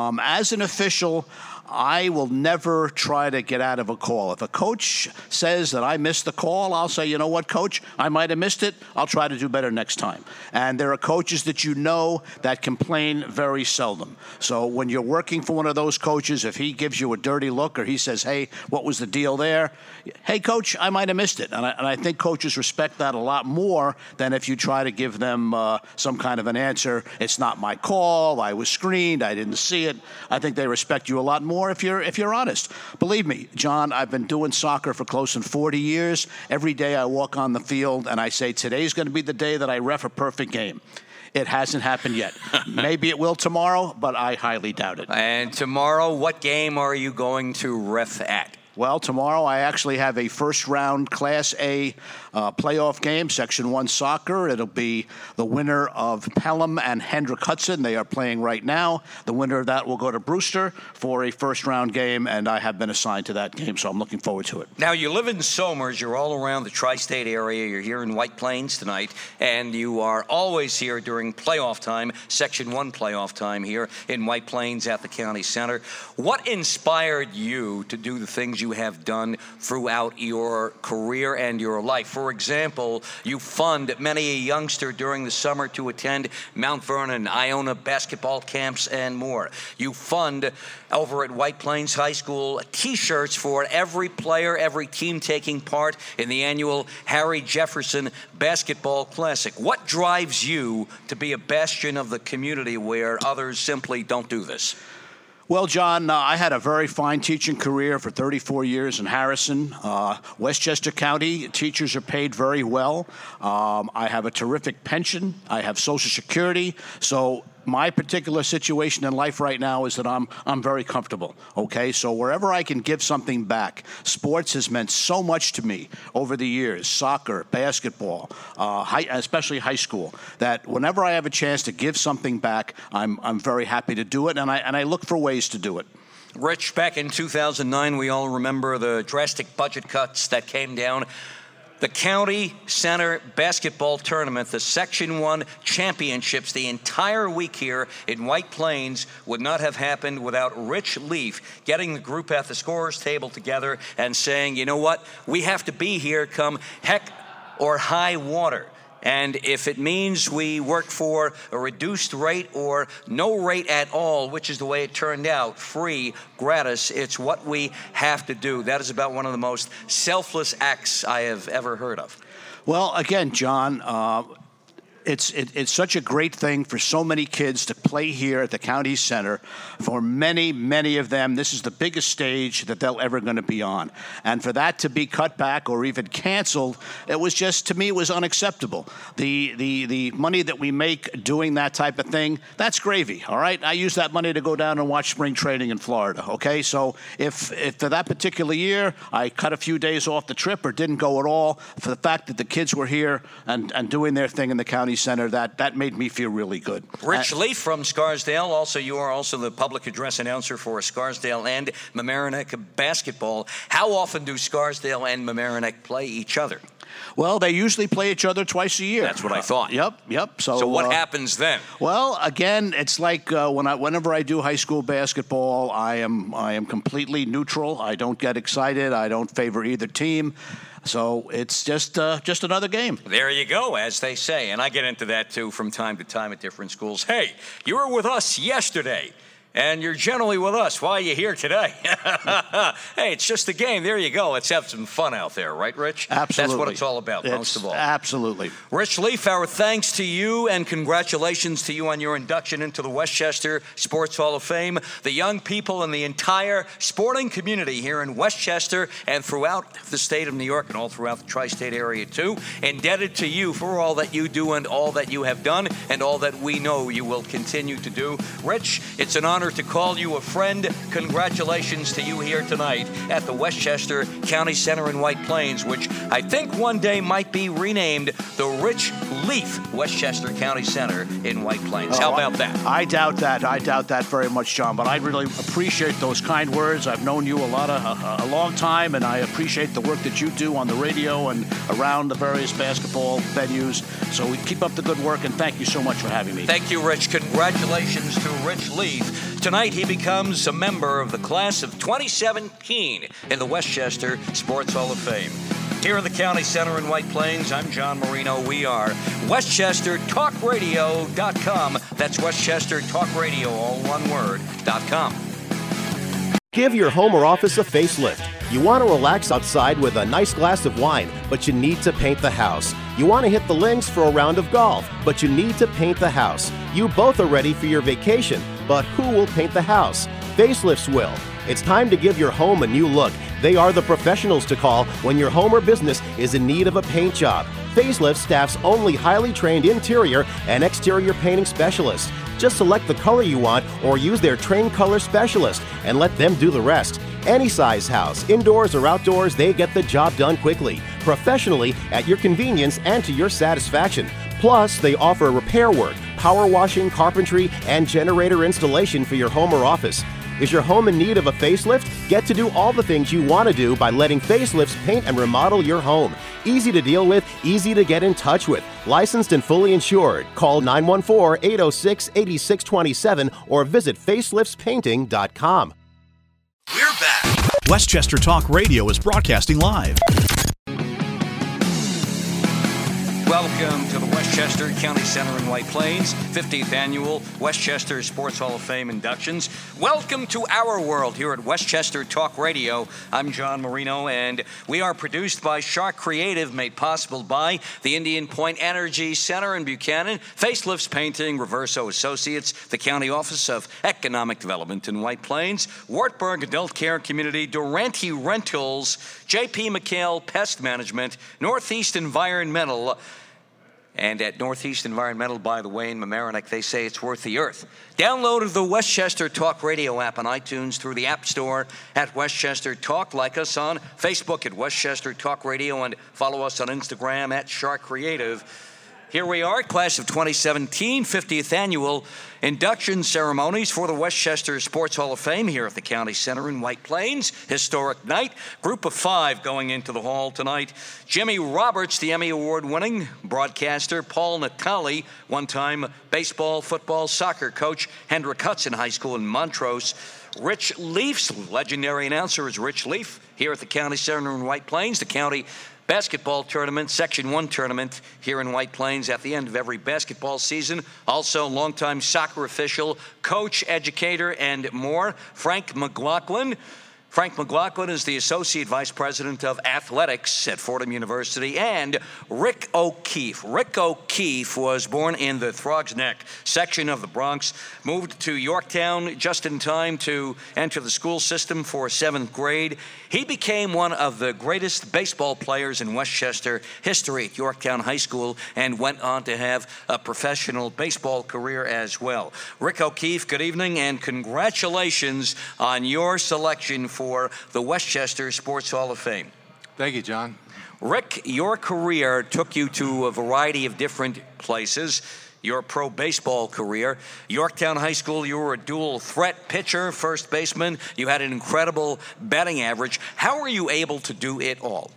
As an official, I will never try to get out of a call. If a coach says that I missed the call, I'll say, you know what, coach, I might have missed it. I'll try to do better next time. And there are coaches that you know that complain very seldom. So when you're working for one of those coaches, if he gives you a dirty look or he says, hey, what was the deal there? Hey, coach, I might have missed it. And I think coaches respect that a lot more than if you try to give them some kind of an answer. It's not my call. I was screened. I didn't see it. I think they respect you a lot more if you're honest. Believe me, John, I've been doing soccer for close to 40 years. Every day I walk on the field and I say, today's going to be the day that I ref a perfect game. It hasn't happened yet. Maybe it will tomorrow, but I highly doubt it.
And tomorrow, what game are you going to ref at?
Well, tomorrow I actually have a first-round Class A playoff game, Section 1 soccer. It'll be the winner of Pelham and Hendrick Hudson. They are playing right now. The winner of that will go to Brewster for a first-round game, and I have been assigned to that game, so I'm looking forward to it.
Now, you live in Somers. You're all around the tri-state area. You're here in White Plains tonight, and you are always here during playoff time, Section 1 playoff time here in White Plains at the County Center. What inspired you to do the things you have done throughout your career and your life. For example, you fund many a youngster during the summer to attend Mount Vernon, Iona basketball camps, and more. You fund over at White Plains High School T-shirts for every player, every team taking part in the annual Harry Jefferson Basketball Classic. What drives you to be a bastion of the community where others simply don't do this?
Well, John, I had a very fine teaching career for 34 years in Harrison. Westchester County teachers are paid very well. I have a terrific pension. I have Social Security. So my particular situation in life right now is that I'm very comfortable, okay? So wherever I can give something back, sports has meant so much to me over the years, soccer, basketball, especially high school, that whenever I have a chance to give something back, I'm very happy to do it, and I look for ways to do it.
Rich, back in 2009, we all remember the drastic budget cuts that came down. The County Center Basketball Tournament, the Section 1 championships, the entire week here in White Plains would not have happened without Rich Leaf getting the group at the scorer's table together and saying, you know what, we have to be here come heck or high water. And if it means we work for a reduced rate or no rate at all, which is the way it turned out, free, gratis, it's what we have to do. That is about one of the most selfless acts I have ever heard of.
Well, again, John, it's such a great thing for so many kids to play here at the county center. For many, many of them, this is the biggest stage that they're ever going to be on. And for that to be cut back or even canceled, it was just, to me, it was unacceptable. The money that we make doing that type of thing, that's gravy, all right? I use that money to go down and watch spring training in Florida, okay? So if for that particular year, I cut a few days off the trip or didn't go at all, for the fact that the kids were here and doing their thing in the county center, that made me feel really good.
Rich Leaf from Scarsdale. You are also the public address announcer for Scarsdale and Mamaroneck basketball. How often do Scarsdale and Mamaroneck play each other?
Well, they usually play each other twice a year.
That's what I thought.
Yep.
So what happens then?
Well, again, it's like whenever I do high school basketball, I am completely neutral. I don't get excited. I don't favor either team. So it's just another game.
There you go, as they say. And I get into that, too, from time to time at different schools. Hey, you were with us yesterday, and you're generally with us. Why are you here today? Hey, it's just a game. There you go. Let's have some fun out there, right, Rich?
Absolutely.
That's what it's all about, most of all.
Absolutely.
Rich Leaf, our thanks to you and congratulations to you on your induction into the Westchester Sports Hall of Fame. The young people and the entire sporting community here in Westchester and throughout the state of New York and all throughout the tri-state area, too, indebted to you for all that you do and all that you have done and all that we know you will continue to do. Rich, it's an honor to call you a friend. Congratulations to you here tonight at the Westchester County Center in White Plains, which I think one day might be renamed the Rich Leaf Westchester County Center in White Plains. How about that?
I doubt that very much, John, but I really appreciate those kind words. I've known you a long time, and I appreciate the work that you do on the radio and around the various basketball venues. So we keep up the good work, and thank you so much for having me.
Thank you, Rich. Congratulations to Rich Leaf. Tonight, he becomes a member of the class of 2017 in the Westchester Sports Hall of Fame. Here in the County Center in White Plains, I'm John Marino. We are WestchesterTalkRadio.com. That's WestchesterTalkRadio, all one word, .com.
Give your home or office a facelift. You want to relax outside with a nice glass of wine, but you need to paint the house. You want to hit the links for a round of golf, but you need to paint the house. You both are ready for your vacation, but who will paint the house? Facelifts will. It's time to give your home a new look. They are the professionals to call when your home or business is in need of a paint job. Facelift staff's only highly trained interior and exterior painting specialists. Just select the color you want or use their trained color specialist and let them do the rest. Any size house, indoors or outdoors, they get the job done quickly, professionally, at your convenience and to your satisfaction. Plus, they offer repair work, power washing, carpentry, and generator installation for your home or office. Is your home in need of a facelift? Get to do all the things you want to do by letting Facelifts paint and remodel your home. Easy to deal with, easy to get in touch with. Licensed and fully insured. Call 914-806-8627 or visit faceliftspainting.com.
We're back.
Westchester Talk Radio is broadcasting live.
Welcome to the Westchester County Center in White Plains, 50th Annual Westchester Sports Hall of Fame inductions. Welcome to our world here at Westchester Talk Radio. I'm John Marino, and we are produced by Shark Creative, made possible by the Indian Point Energy Center in Buchanan, Facelifts Painting, Reverso Associates, the County Office of Economic Development in White Plains, Wartburg Adult Care Community, Durante Rentals, J.P. McHale Pest Management, Northeast Environmental. And at Northeast Environmental, by the way, in Mamaroneck, they say it's worth the earth. Download the Westchester Talk Radio app on iTunes through the App Store at Westchester Talk. Like us on Facebook at Westchester Talk Radio and follow us on Instagram at Shark Creative. Here we are, class of 2017, 50th Annual Induction Ceremonies for the Westchester Sports Hall of Fame here at the County Center in White Plains. Historic night. Group of 5 going into the hall tonight. Jimmy Roberts, the Emmy Award-winning broadcaster. Paul Natale, one-time baseball, football, soccer coach. Hendrick Hudson High School in Montrose. Rich Leaf's legendary announcer is Rich Leaf here at the County Center in White Plains. The county basketball tournament, Section 1 tournament here in White Plains at the end of every basketball season. Also, longtime soccer official, coach, educator, and more. Frank McLaughlin. Frank McLaughlin is the Associate Vice President of Athletics at Fordham University. And Rick O'Keefe. Rick O'Keefe was born in the Throgs Neck section of the Bronx, moved to Yorktown just in time to enter the school system for 7th grade. He became one of the greatest baseball players in Westchester history at Yorktown High School and went on to have a professional baseball career as well. Rick O'Keefe, good evening and congratulations on your selection for the Westchester Sports Hall of Fame.
Thank you, John.
Rick, your career took you to a variety of different places. Your pro baseball career. Yorktown High School, you were a dual threat pitcher, first baseman. You had an incredible batting average. How were you able to do it all?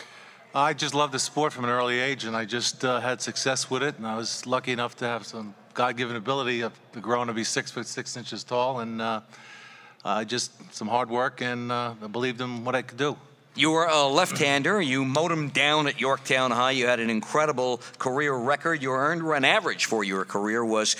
I just loved the sport from an early age, and I just had success with it. And I was lucky enough to have some God-given ability of growing to be 6 foot 6 inches tall, and just some hard work, and I believed in what I could do.
You were a left-hander. You mowed him down at Yorktown High. You had an incredible career record. Your earned run average for your career was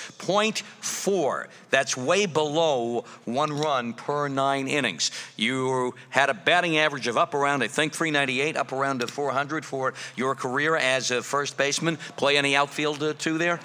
.4. That's way below 1 run per 9 innings. You had a batting average of up around, I think, 398, up around to 400 for your career as a first baseman. Play any outfield too there?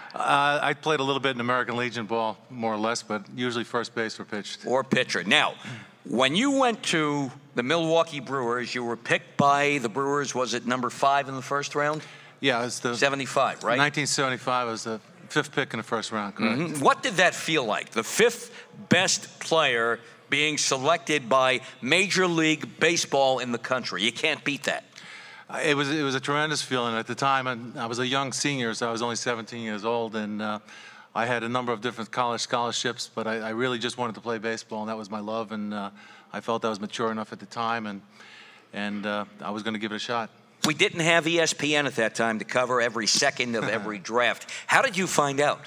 I played a little bit in American Legion ball, more or less, but usually first base or pitched.
Or pitcher. Now, when you went to the Milwaukee Brewers, you were picked by the Brewers, was it number 5 in the first round?
Yeah, it was the
75, right?
1975 was the 5th pick in the first round, correct?
Mm-hmm. What did that feel like? The 5th best player being selected by Major League Baseball in the country. You can't beat that.
It was a tremendous feeling. At the time, I was a young senior, so I was only 17 years old, and I had a number of different college scholarships, but I really just wanted to play baseball, and that was my love, and I felt I was mature enough at the time, and I was going to give it a shot.
We didn't have ESPN at that time to cover every second of every draft. How did you find out?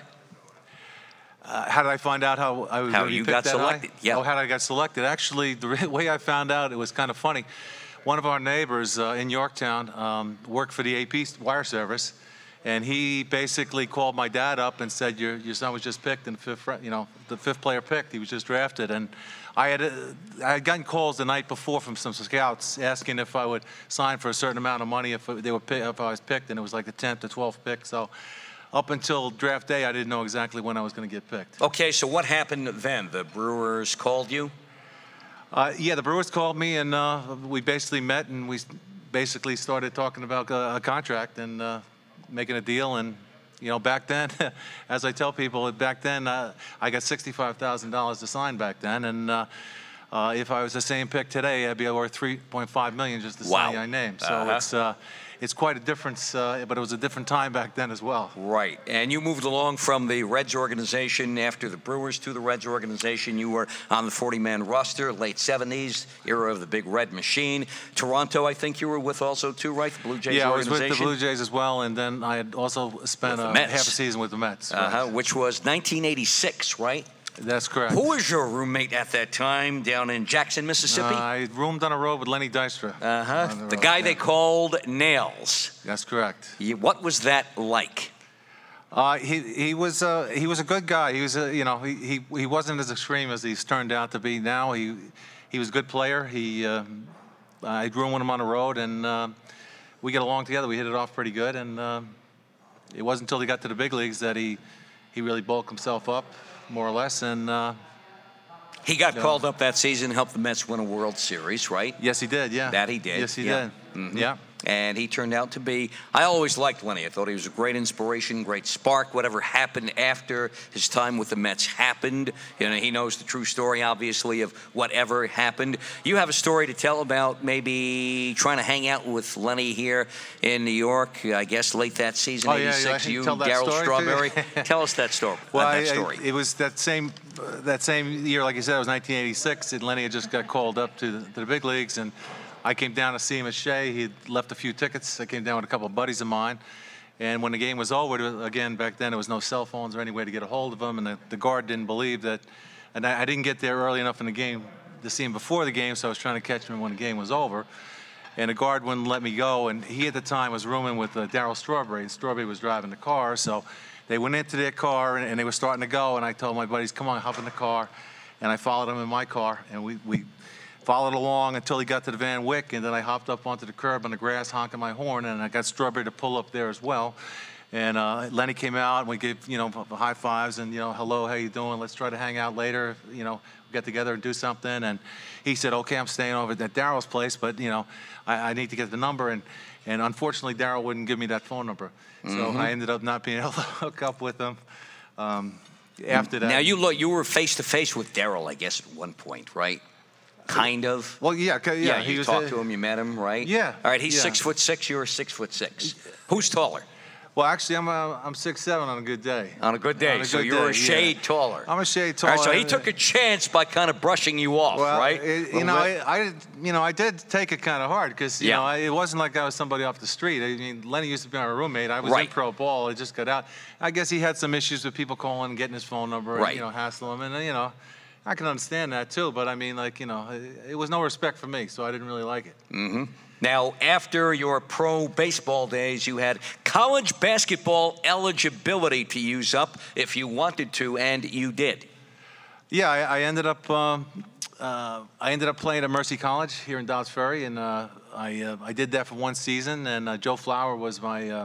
How did I find out how I was?
How you got selected? Yeah.
Oh, how I got selected? Actually, the way I found out, it was kind of funny. One of our neighbors in Yorktown worked for the AP wire service, and he basically called my dad up and said, "Your son was just picked in the 5th player picked. He was just drafted." And I had gotten calls the night before from some scouts asking if I would sign for a certain amount of money if I was picked, and it was like the 10th or 12th pick. So up until draft day, I didn't know exactly when I was going to get picked.
Okay, so what happened then? The Brewers called you?
Yeah, the Brewers called me, and we basically met, and we basically started talking about a contract and making a deal. And, back then, as I tell people, back then I got $65,000 to sign back then. And if I was the same pick today, I'd be worth $3.5 million just to sign my name. So it's quite a difference, but it was a different time back then as well.
Right. And you moved along from the Reds organization after the Brewers to the Reds organization. You were on the 40-man roster, late 70s, era of the big red machine. Toronto, I think you were with also too, right? The Blue Jays organization?
Yeah, I was with the Blue Jays as well, and then I had also spent half a season with the Mets.
Which was 1986, right?
That's correct.
Who was your roommate at that time down in Jackson, Mississippi?
I roomed on a road with Lenny Dystra.
The guy they called Nails.
That's correct.
What was that like?
He was a good guy. He was he wasn't as extreme as he's turned out to be now. He was a good player. I grew with him on the road, and we get along together. We hit it off pretty good, and it wasn't until he got to the big leagues that he really bulked himself up, more or less, and
he got called up that season, helped the Mets win a World Series, right?
Yes, he did. Yeah,
that he did.
Yes, he did.
Mm-hmm.
Yeah.
And he turned out to be, I always liked Lenny. I thought he was a great inspiration, great spark. Whatever happened after his time with the Mets happened. He knows the true story, obviously, of whatever happened. You have a story to tell about maybe trying to hang out with Lenny here in New York, I guess late that season, 86. You, Darryl Strawberry. Tell us that story.
Well, it was that same year, like you said, it was 1986, and Lenny had just got called up to the big leagues, and I came down to see him at Shea. He had left a few tickets. I came down with a couple of buddies of mine. And when the game was over, again, back then, there was no cell phones or any way to get a hold of him. And the guard didn't believe that. And I didn't get there early enough in the game to see him before the game, so I was trying to catch him when the game was over. And the guard wouldn't let me go. And he, at the time, was rooming with Darryl Strawberry. And Strawberry was driving the car. So they went into their car, and they were starting to go. And I told my buddies, come on, hop in the car. And I followed him in my car. And we followed along until he got to the Van Wyck, and then I hopped up onto the curb on the grass honking my horn, and I got Strawberry to pull up there as well. And Lenny came out, and we gave, high fives and, hello, how you doing? Let's try to hang out later, get together and do something. And he said, okay, I'm staying over at Darryl's place, but, I need to get the number. And unfortunately, Darryl wouldn't give me that phone number. So I ended up not being able to hook up with him after that.
Now, you were face-to-face with Darryl, I guess, at one point, right? Kind of.
Well, yeah.
You talked to him. You met him, right?
Yeah.
All right. He's 6'6". You're 6'6". Who's taller?
Well, actually, I'm 6'7" on a good day.
On a good day. So you're a shade taller.
I'm a shade taller.
All right, so he took a chance by kind of brushing you off, right?
I did take it kind of hard because it wasn't like I was somebody off the street. I mean, Lenny used to be my roommate. I was in pro ball. I just got out. I guess he had some issues with people calling and getting his phone number, and hassling him, and I can understand that too, but I mean, it was no respect for me, so I didn't really like it.
Mm-hmm. Now, after your pro baseball days, you had college basketball eligibility to use up if you wanted to, and you did.
Yeah, I ended up playing at Mercy College here in Dobbs Ferry, and I did that for one season. And Joe Flower was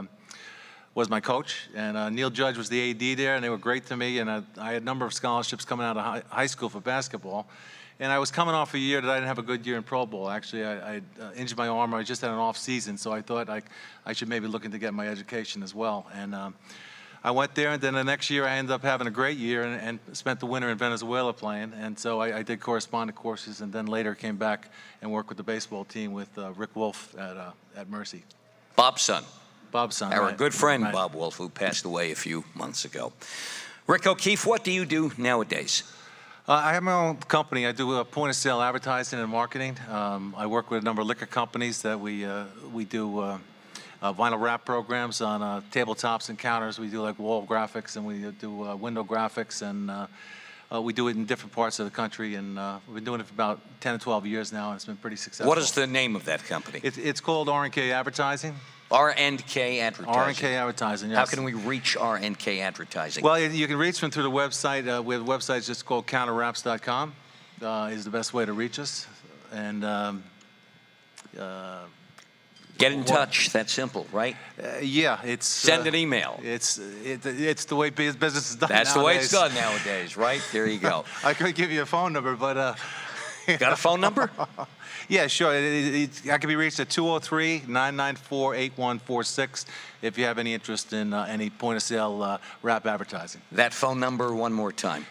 my coach, and Neil Judge was the AD there, and they were great to me. And I had a number of scholarships coming out of high school for basketball. And I was coming off a year that I didn't have a good year in pro ball. Actually, I injured my arm. I just had an off season, so I thought I should maybe look into getting my education as well. And I went there, and then the next year I ended up having a great year and spent the winter in Venezuela playing. And so I did correspondence courses, and then later came back and worked with the baseball team with Rick Wolf at Mercy.
Bob's son.
Bob's son.
Our good friend, Bob Wolf, who passed away a few months ago. Rick O'Keefe, what do you do nowadays?
I have my own company. I do point-of-sale advertising and marketing. I work with a number of liquor companies that we do vinyl wrap programs on tabletops and counters. We do like wall graphics, and we do window graphics, and we do it in different parts of the country. And we've been doing it for about 10 or 12 years now, and it's been pretty successful.
What is the name of that company?
It's called R&K Advertising.
R&K Advertising.
R&K Advertising, yes.
How can we reach R&K Advertising?
Well, you can reach them through the website. We have a website just called counterwraps.com is the best way to reach us. And
get in touch. That's simple, right?
Yeah, it's
send an email.
It's the way business is done.
That's
nowadays.
the way it's done nowadays, right? There you go.
I could give you a phone number, but
got a phone number?
Yeah, sure. I can be reached at 203-994-8146 if you have any interest in any point-of-sale wrap advertising.
That phone number one more time.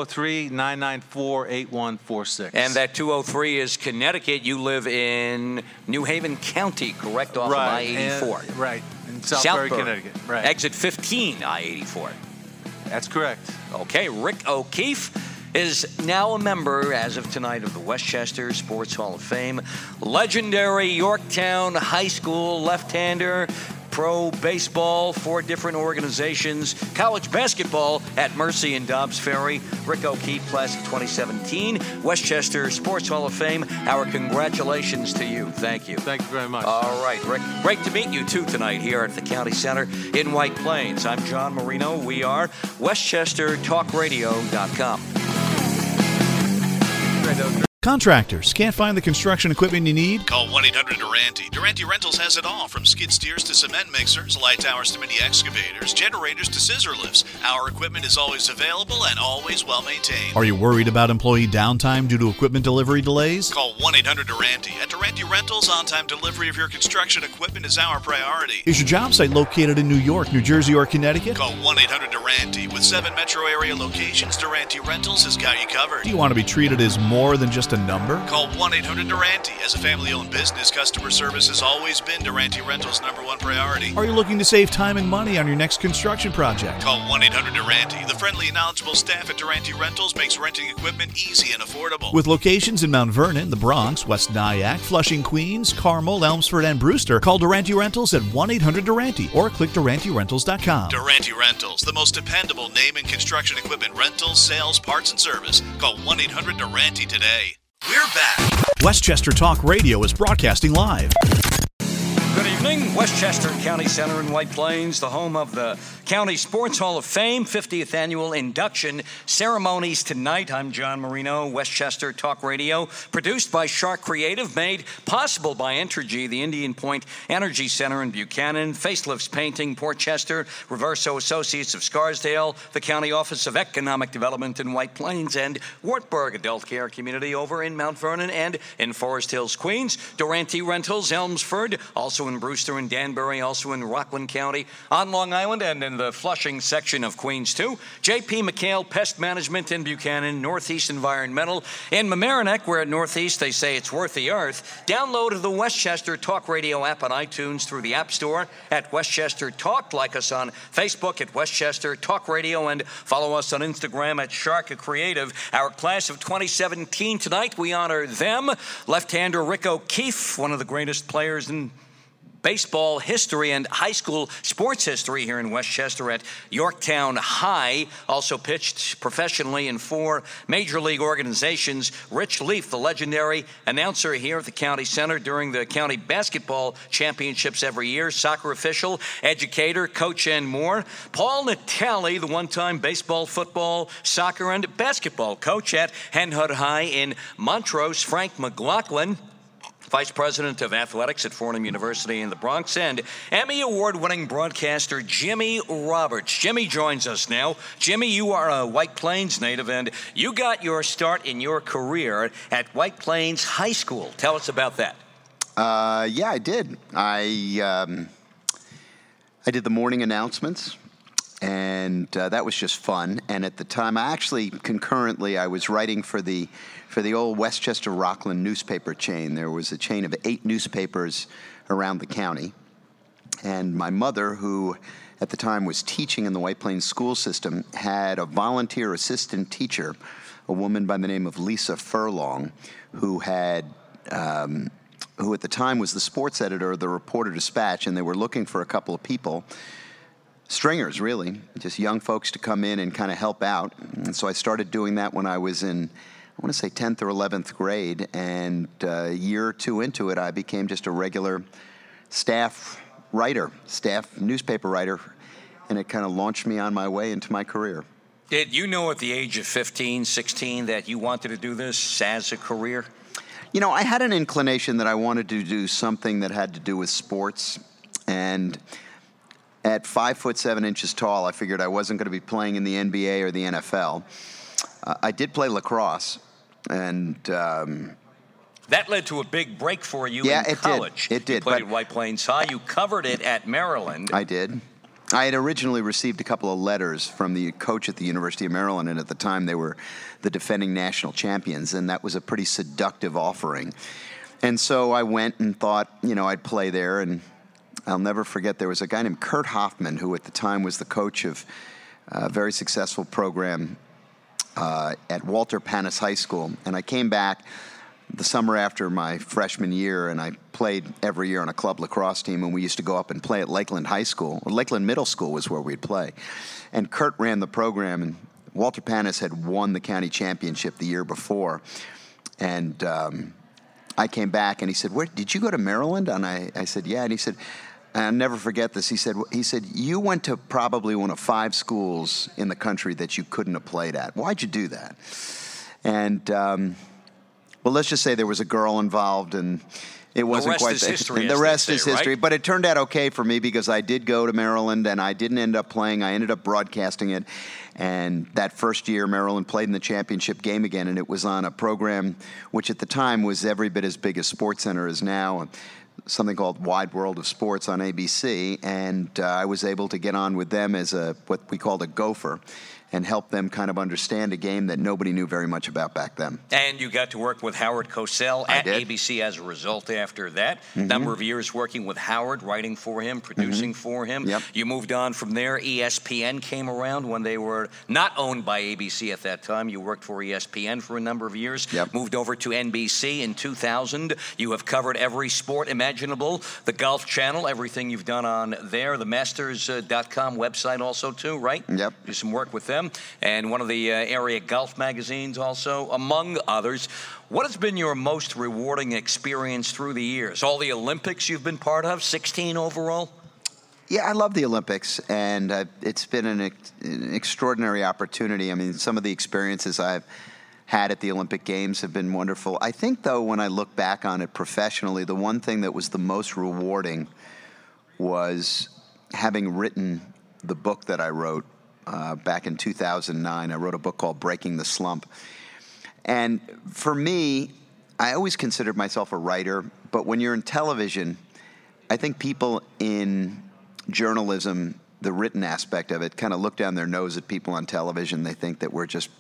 203-994-8146.
And that 203 is Connecticut. You live in New Haven County, correct, off of I-84.
Right, in Southbury, Connecticut. Right.
Exit 15, I-84.
That's correct.
Okay, Rick O'Keefe is now a member, as of tonight, of the Westchester Sports Hall of Fame. Legendary Yorktown High School left-hander, pro baseball, 4 different organizations, college basketball at Mercy and Dobbs Ferry. Rick O'Keefe, class of 2017, Westchester Sports Hall of Fame. Our congratulations to you. Thank you.
Thank you very much.
All right, Rick. Great to meet you, too, tonight here at the County Center in White Plains. I'm John Marino. We are WestchesterTalkRadio.com.
Contractors can't find the construction equipment you need?
Call 1-800-DURANTE. Durante Rentals has it all, from skid steers to cement mixers, light towers to mini excavators, generators to scissor lifts. Our equipment is always available and always well maintained.
Are you worried about employee downtime due to equipment delivery delays?
Call 1-800-DURANTE. At Durante Rentals, on-time delivery of your construction equipment is our priority.
Is your job site located in New York, New Jersey, or Connecticut?
Call 1-800-DURANTE. With 7 metro area locations, Durante Rentals has got you covered.
Do you want to be treated as more than just a number?
Call 1-800-DURANTE. As a family-owned business, customer service has always been Durante Rentals' #1 priority.
Are you looking to save time and money on your next construction project?
Call 1-800-DURANTE. The friendly and knowledgeable staff at Durante Rentals makes renting equipment easy and affordable.
With locations in Mount Vernon, the Bronx, West Nyack, Flushing, Queens, Carmel, Elmsford, and Brewster, call Durante Rentals at 1-800-DURANTE or click DuranteRentals.com.
Durante Rentals, the most dependable name in construction equipment rentals, sales, parts, and service. Call 1-800-DURANTE today. We're back.
Westchester Talk Radio is broadcasting live.
Good evening. Westchester County Center in White Plains, the home of the County Sports Hall of Fame, 50th annual induction ceremonies tonight. I'm John Marino, Westchester Talk Radio, produced by Shark Creative, made possible by Entergy, the Indian Point Energy Center in Buchanan, Facelifts Painting, Port Chester, Reverso Associates of Scarsdale, the County Office of Economic Development in White Plains, and Wartburg Adult Care Community over in Mount Vernon and in Forest Hills, Queens, Durante Rentals, Elmsford, also in Brewster and Danbury, also in Rockland County, on Long Island, and in the Flushing section of Queens, too. J.P. McHale Pest Management in Buchanan, Northeast Environmental in Mamaroneck, where at Northeast they say it's worth the earth. Download the Westchester Talk Radio app on iTunes through the App Store at Westchester Talk. Like us on Facebook at Westchester Talk Radio and follow us on Instagram at Shark Creative. Our class of 2017 tonight, we honor them. Left-hander Rick O'Keefe, one of the greatest players in baseball history and high school sports history here in Westchester at Yorktown High. Also pitched professionally in 4 major league organizations. Rich Leaf, the legendary announcer here at the County Center during the county basketball championships every year, soccer official, educator, coach, and more. Paul Natale, the one-time baseball, football, soccer, and basketball coach at Hen Hud High in Montrose. Frank McLaughlin, Vice President of Athletics at Fordham University in the Bronx, and Emmy Award-winning broadcaster Jimmy Roberts. Jimmy joins us now. Jimmy, you are a White Plains native, and you got your start in your career at White Plains High School. Tell us about that.
Yeah, I did. I did the morning announcements, and that was just fun. And at the time, I was writing for the old Westchester Rockland newspaper chain. There was a chain of 8 newspapers around the county. And my mother, who at the time was teaching in the White Plains school system, had a volunteer assistant teacher, a woman by the name of Lisa Furlong, who at the time was the sports editor of the Reporter-Dispatch, and they were looking for a couple of people, stringers really, just young folks to come in and kind of help out. And so I started doing that when I was in, I want to say 10th or 11th grade, and a year or 2 into it, I became just a regular staff newspaper writer, and it kind of launched me on my way into my career.
Did you know at the age of 15, 16 that you wanted to do this as a career?
You know, I had an inclination that I wanted to do something that had to do with sports, and at 5'7" tall, I figured I wasn't going to be playing in the NBA or the NFL. I did play lacrosse, and
that led to a big break for you in college.
It did.
You played at White Plains High. You covered it at Maryland.
I did. I had originally received a couple of letters from the coach at the University of Maryland, and at the time they were the defending national champions, and that was a pretty seductive offering. And so I went and thought, I'd play there, and I'll never forget there was a guy named Kurt Hoffman, who at the time was the coach of a very successful program at Walter Panis High School. And I came back the summer after my freshman year, and I played every year on a club lacrosse team, and we used to go up and play at Lakeland High School. Or Lakeland Middle School was where we'd play. And Kurt ran the program, and Walter Panis had won the county championship the year before. And I came back, and he said, did you go to Maryland? And I said, yeah. And he said, I'll never forget this. He said, you went to probably one of 5 schools in the country that you couldn't have played at. Why'd you do that? And well, let's just say there was a girl involved, and it wasn't quite
the rest is history.
The rest is history.
Right?
But it turned out okay for me because I did go to Maryland, and I didn't end up playing. I ended up broadcasting it. And that first year, Maryland played in the championship game again, and it was on a program which at the time was every bit as big as SportsCenter is now, something called Wide World of Sports on ABC. And I was able to get on with them as what we called a gopher, and help them kind of understand a game that nobody knew very much about back then.
And you got to work with Howard Cosell at ABC as a result after that. Number of years working with Howard, writing for him, producing for him.
Yep.
You moved on from there. ESPN came around when they were not owned by ABC at that time. You worked for ESPN for a number of years.
Yep.
Moved over to NBC in 2000. You have covered every sport imaginable. The Golf Channel, everything you've done on there. The Masters.com website also too, right?
Yep.
Do some work with them. And one of the area golf magazines also, among others. What has been your most rewarding experience through the years? All the Olympics you've been part of, 16 overall?
Yeah, I love the Olympics, and it's been an extraordinary opportunity. I mean, some of the experiences I've had at the Olympic Games have been wonderful. I think, though, when I look back on it professionally, the one thing that was the most rewarding was having written the book that I wrote back in 2009. I wrote a book called Breaking the Slump. And for me, I always considered myself a writer, but when you're in television, I think people in journalism, the written aspect of it, kind of look down their nose at people on television. They think that we're just,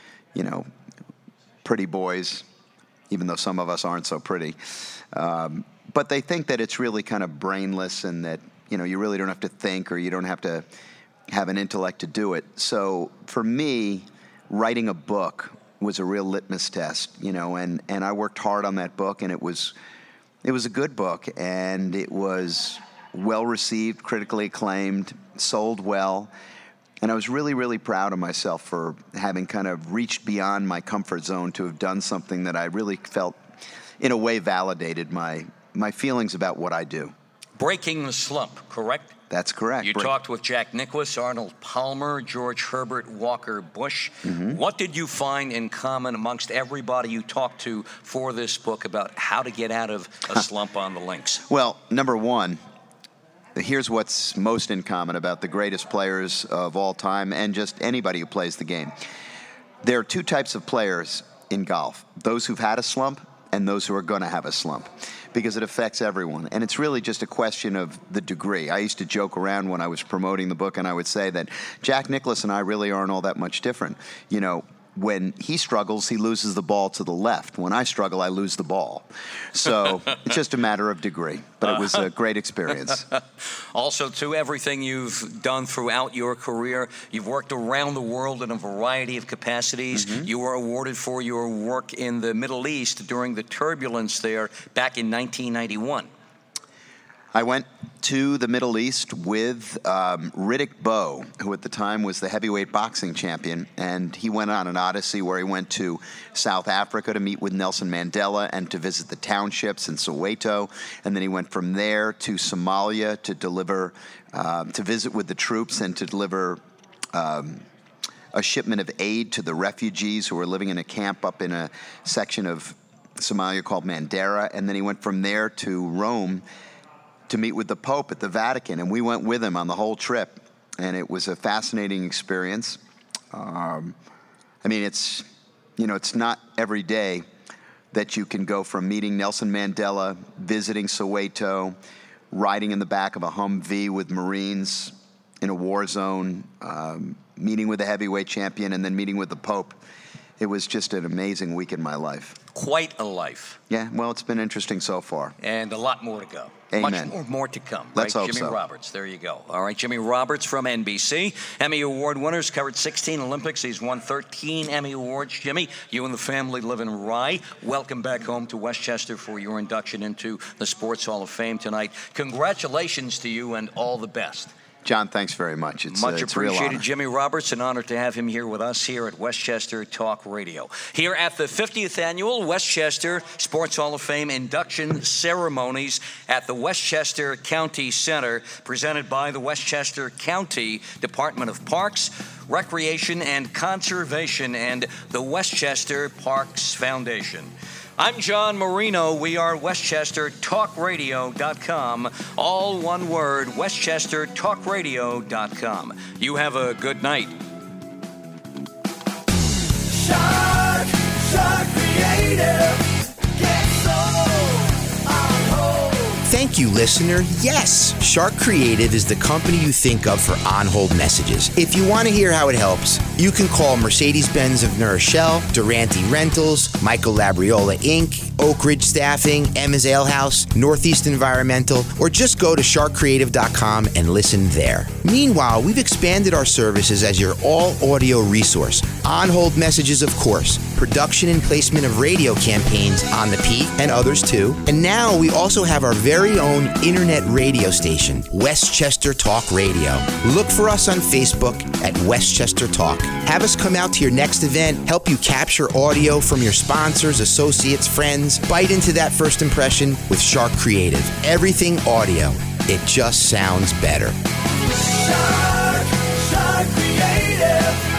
pretty boys, even though some of us aren't so pretty. But they think that it's really kind of brainless and that, you really don't have to think or you don't have to have an intellect to do it. So for me, writing a book was a real litmus test, and I worked hard on that book, and it was a good book, and it was well received, critically acclaimed, sold well, and I was really, really proud of myself for having kind of reached beyond my comfort zone to have done something that I really felt, in a way, validated my feelings about what I do.
Breaking the Slump, correct?
That's correct.
You talked with Jack Nicklaus, Arnold Palmer, George Herbert Walker Bush. What did you find in common amongst everybody you talked to for this book about how to get out of a slump on the links?
Well, number one, here's what's most in common about the greatest players of all time and just anybody who plays the game. There are 2 types of players in golf, those who've had a slump and those who are going to have a slump, because it affects everyone. And it's really just a question of the degree. I used to joke around when I was promoting the book, and I would say that Jack Nicklaus and I really aren't all that much different. When he struggles, he loses the ball to the left. When I struggle, I lose the ball. So it's just a matter of degree. But it was a great experience.
Also, too, everything you've done throughout your career, you've worked around the world in a variety of capacities. You were awarded for your work in the Middle East during the turbulence there back in 1991.
I went to the Middle East with Riddick Bowe, who at the time was the heavyweight boxing champion, and he went on an odyssey where he went to South Africa to meet with Nelson Mandela and to visit the townships in Soweto, and then he went from there to Somalia to deliver, to visit with the troops and to deliver a shipment of aid to the refugees who were living in a camp up in a section of Somalia called Mandera, and then he went from there to Rome to meet with the Pope at the Vatican, and we went with him on the whole trip, and it was a fascinating experience. It's not every day that you can go from meeting Nelson Mandela, visiting Soweto, riding in the back of a Humvee with Marines in a war zone, meeting with the heavyweight champion, and then meeting with the Pope It was just an amazing week in my life.
Quite a life.
Yeah, well, it's been interesting so far.
And a lot more to go.
Amen.
Much more to come.
Let's
right?
hope
Jimmy
so.
Roberts, there you go. All right, Jimmy Roberts from NBC. Emmy Award winners, covered 16 Olympics. He's won 13 Emmy Awards. Jimmy, you and the family live in Rye. Welcome back home to Westchester for your induction into the Sports Hall of Fame tonight. Congratulations to you and all the best.
John, thanks very much. It's
Much
a real
appreciated,
honor.
Jimmy Roberts. An honor to have him here with us here at Westchester Talk Radio. Here at the 50th Annual Westchester Sports Hall of Fame induction ceremonies at the Westchester County Center, presented by the Westchester County Department of Parks, Recreation and Conservation and the Westchester Parks Foundation. I'm John Marino. We are WestchesterTalkRadio.com. All one word, WestchesterTalkRadio.com. You have a good night.
Shark Creative. Get so on hold.
Thank you, listener. Yes, Shark Creative is the company you think of for on-hold messages. If you want to hear how it helps, you can call Mercedes-Benz of New Rochelle, Durante Rentals, Michael Labriola Inc., Oak Ridge Staffing, Emma's Ale House, Northeast Environmental, or just go to sharkcreative.com and listen there. Meanwhile, we've expanded our services as your all-audio resource. On-hold messages, of course, production and placement of radio campaigns on the Peak and others too. And now we also have our very own internet radio station, Westchester Talk Radio. Look for us on Facebook at Westchester Talk. Have us come out to your next event, help you capture audio from your sponsors, associates, friends. Bite into that first impression with Shark Creative. Everything audio. It just sounds better.
Shark Creative.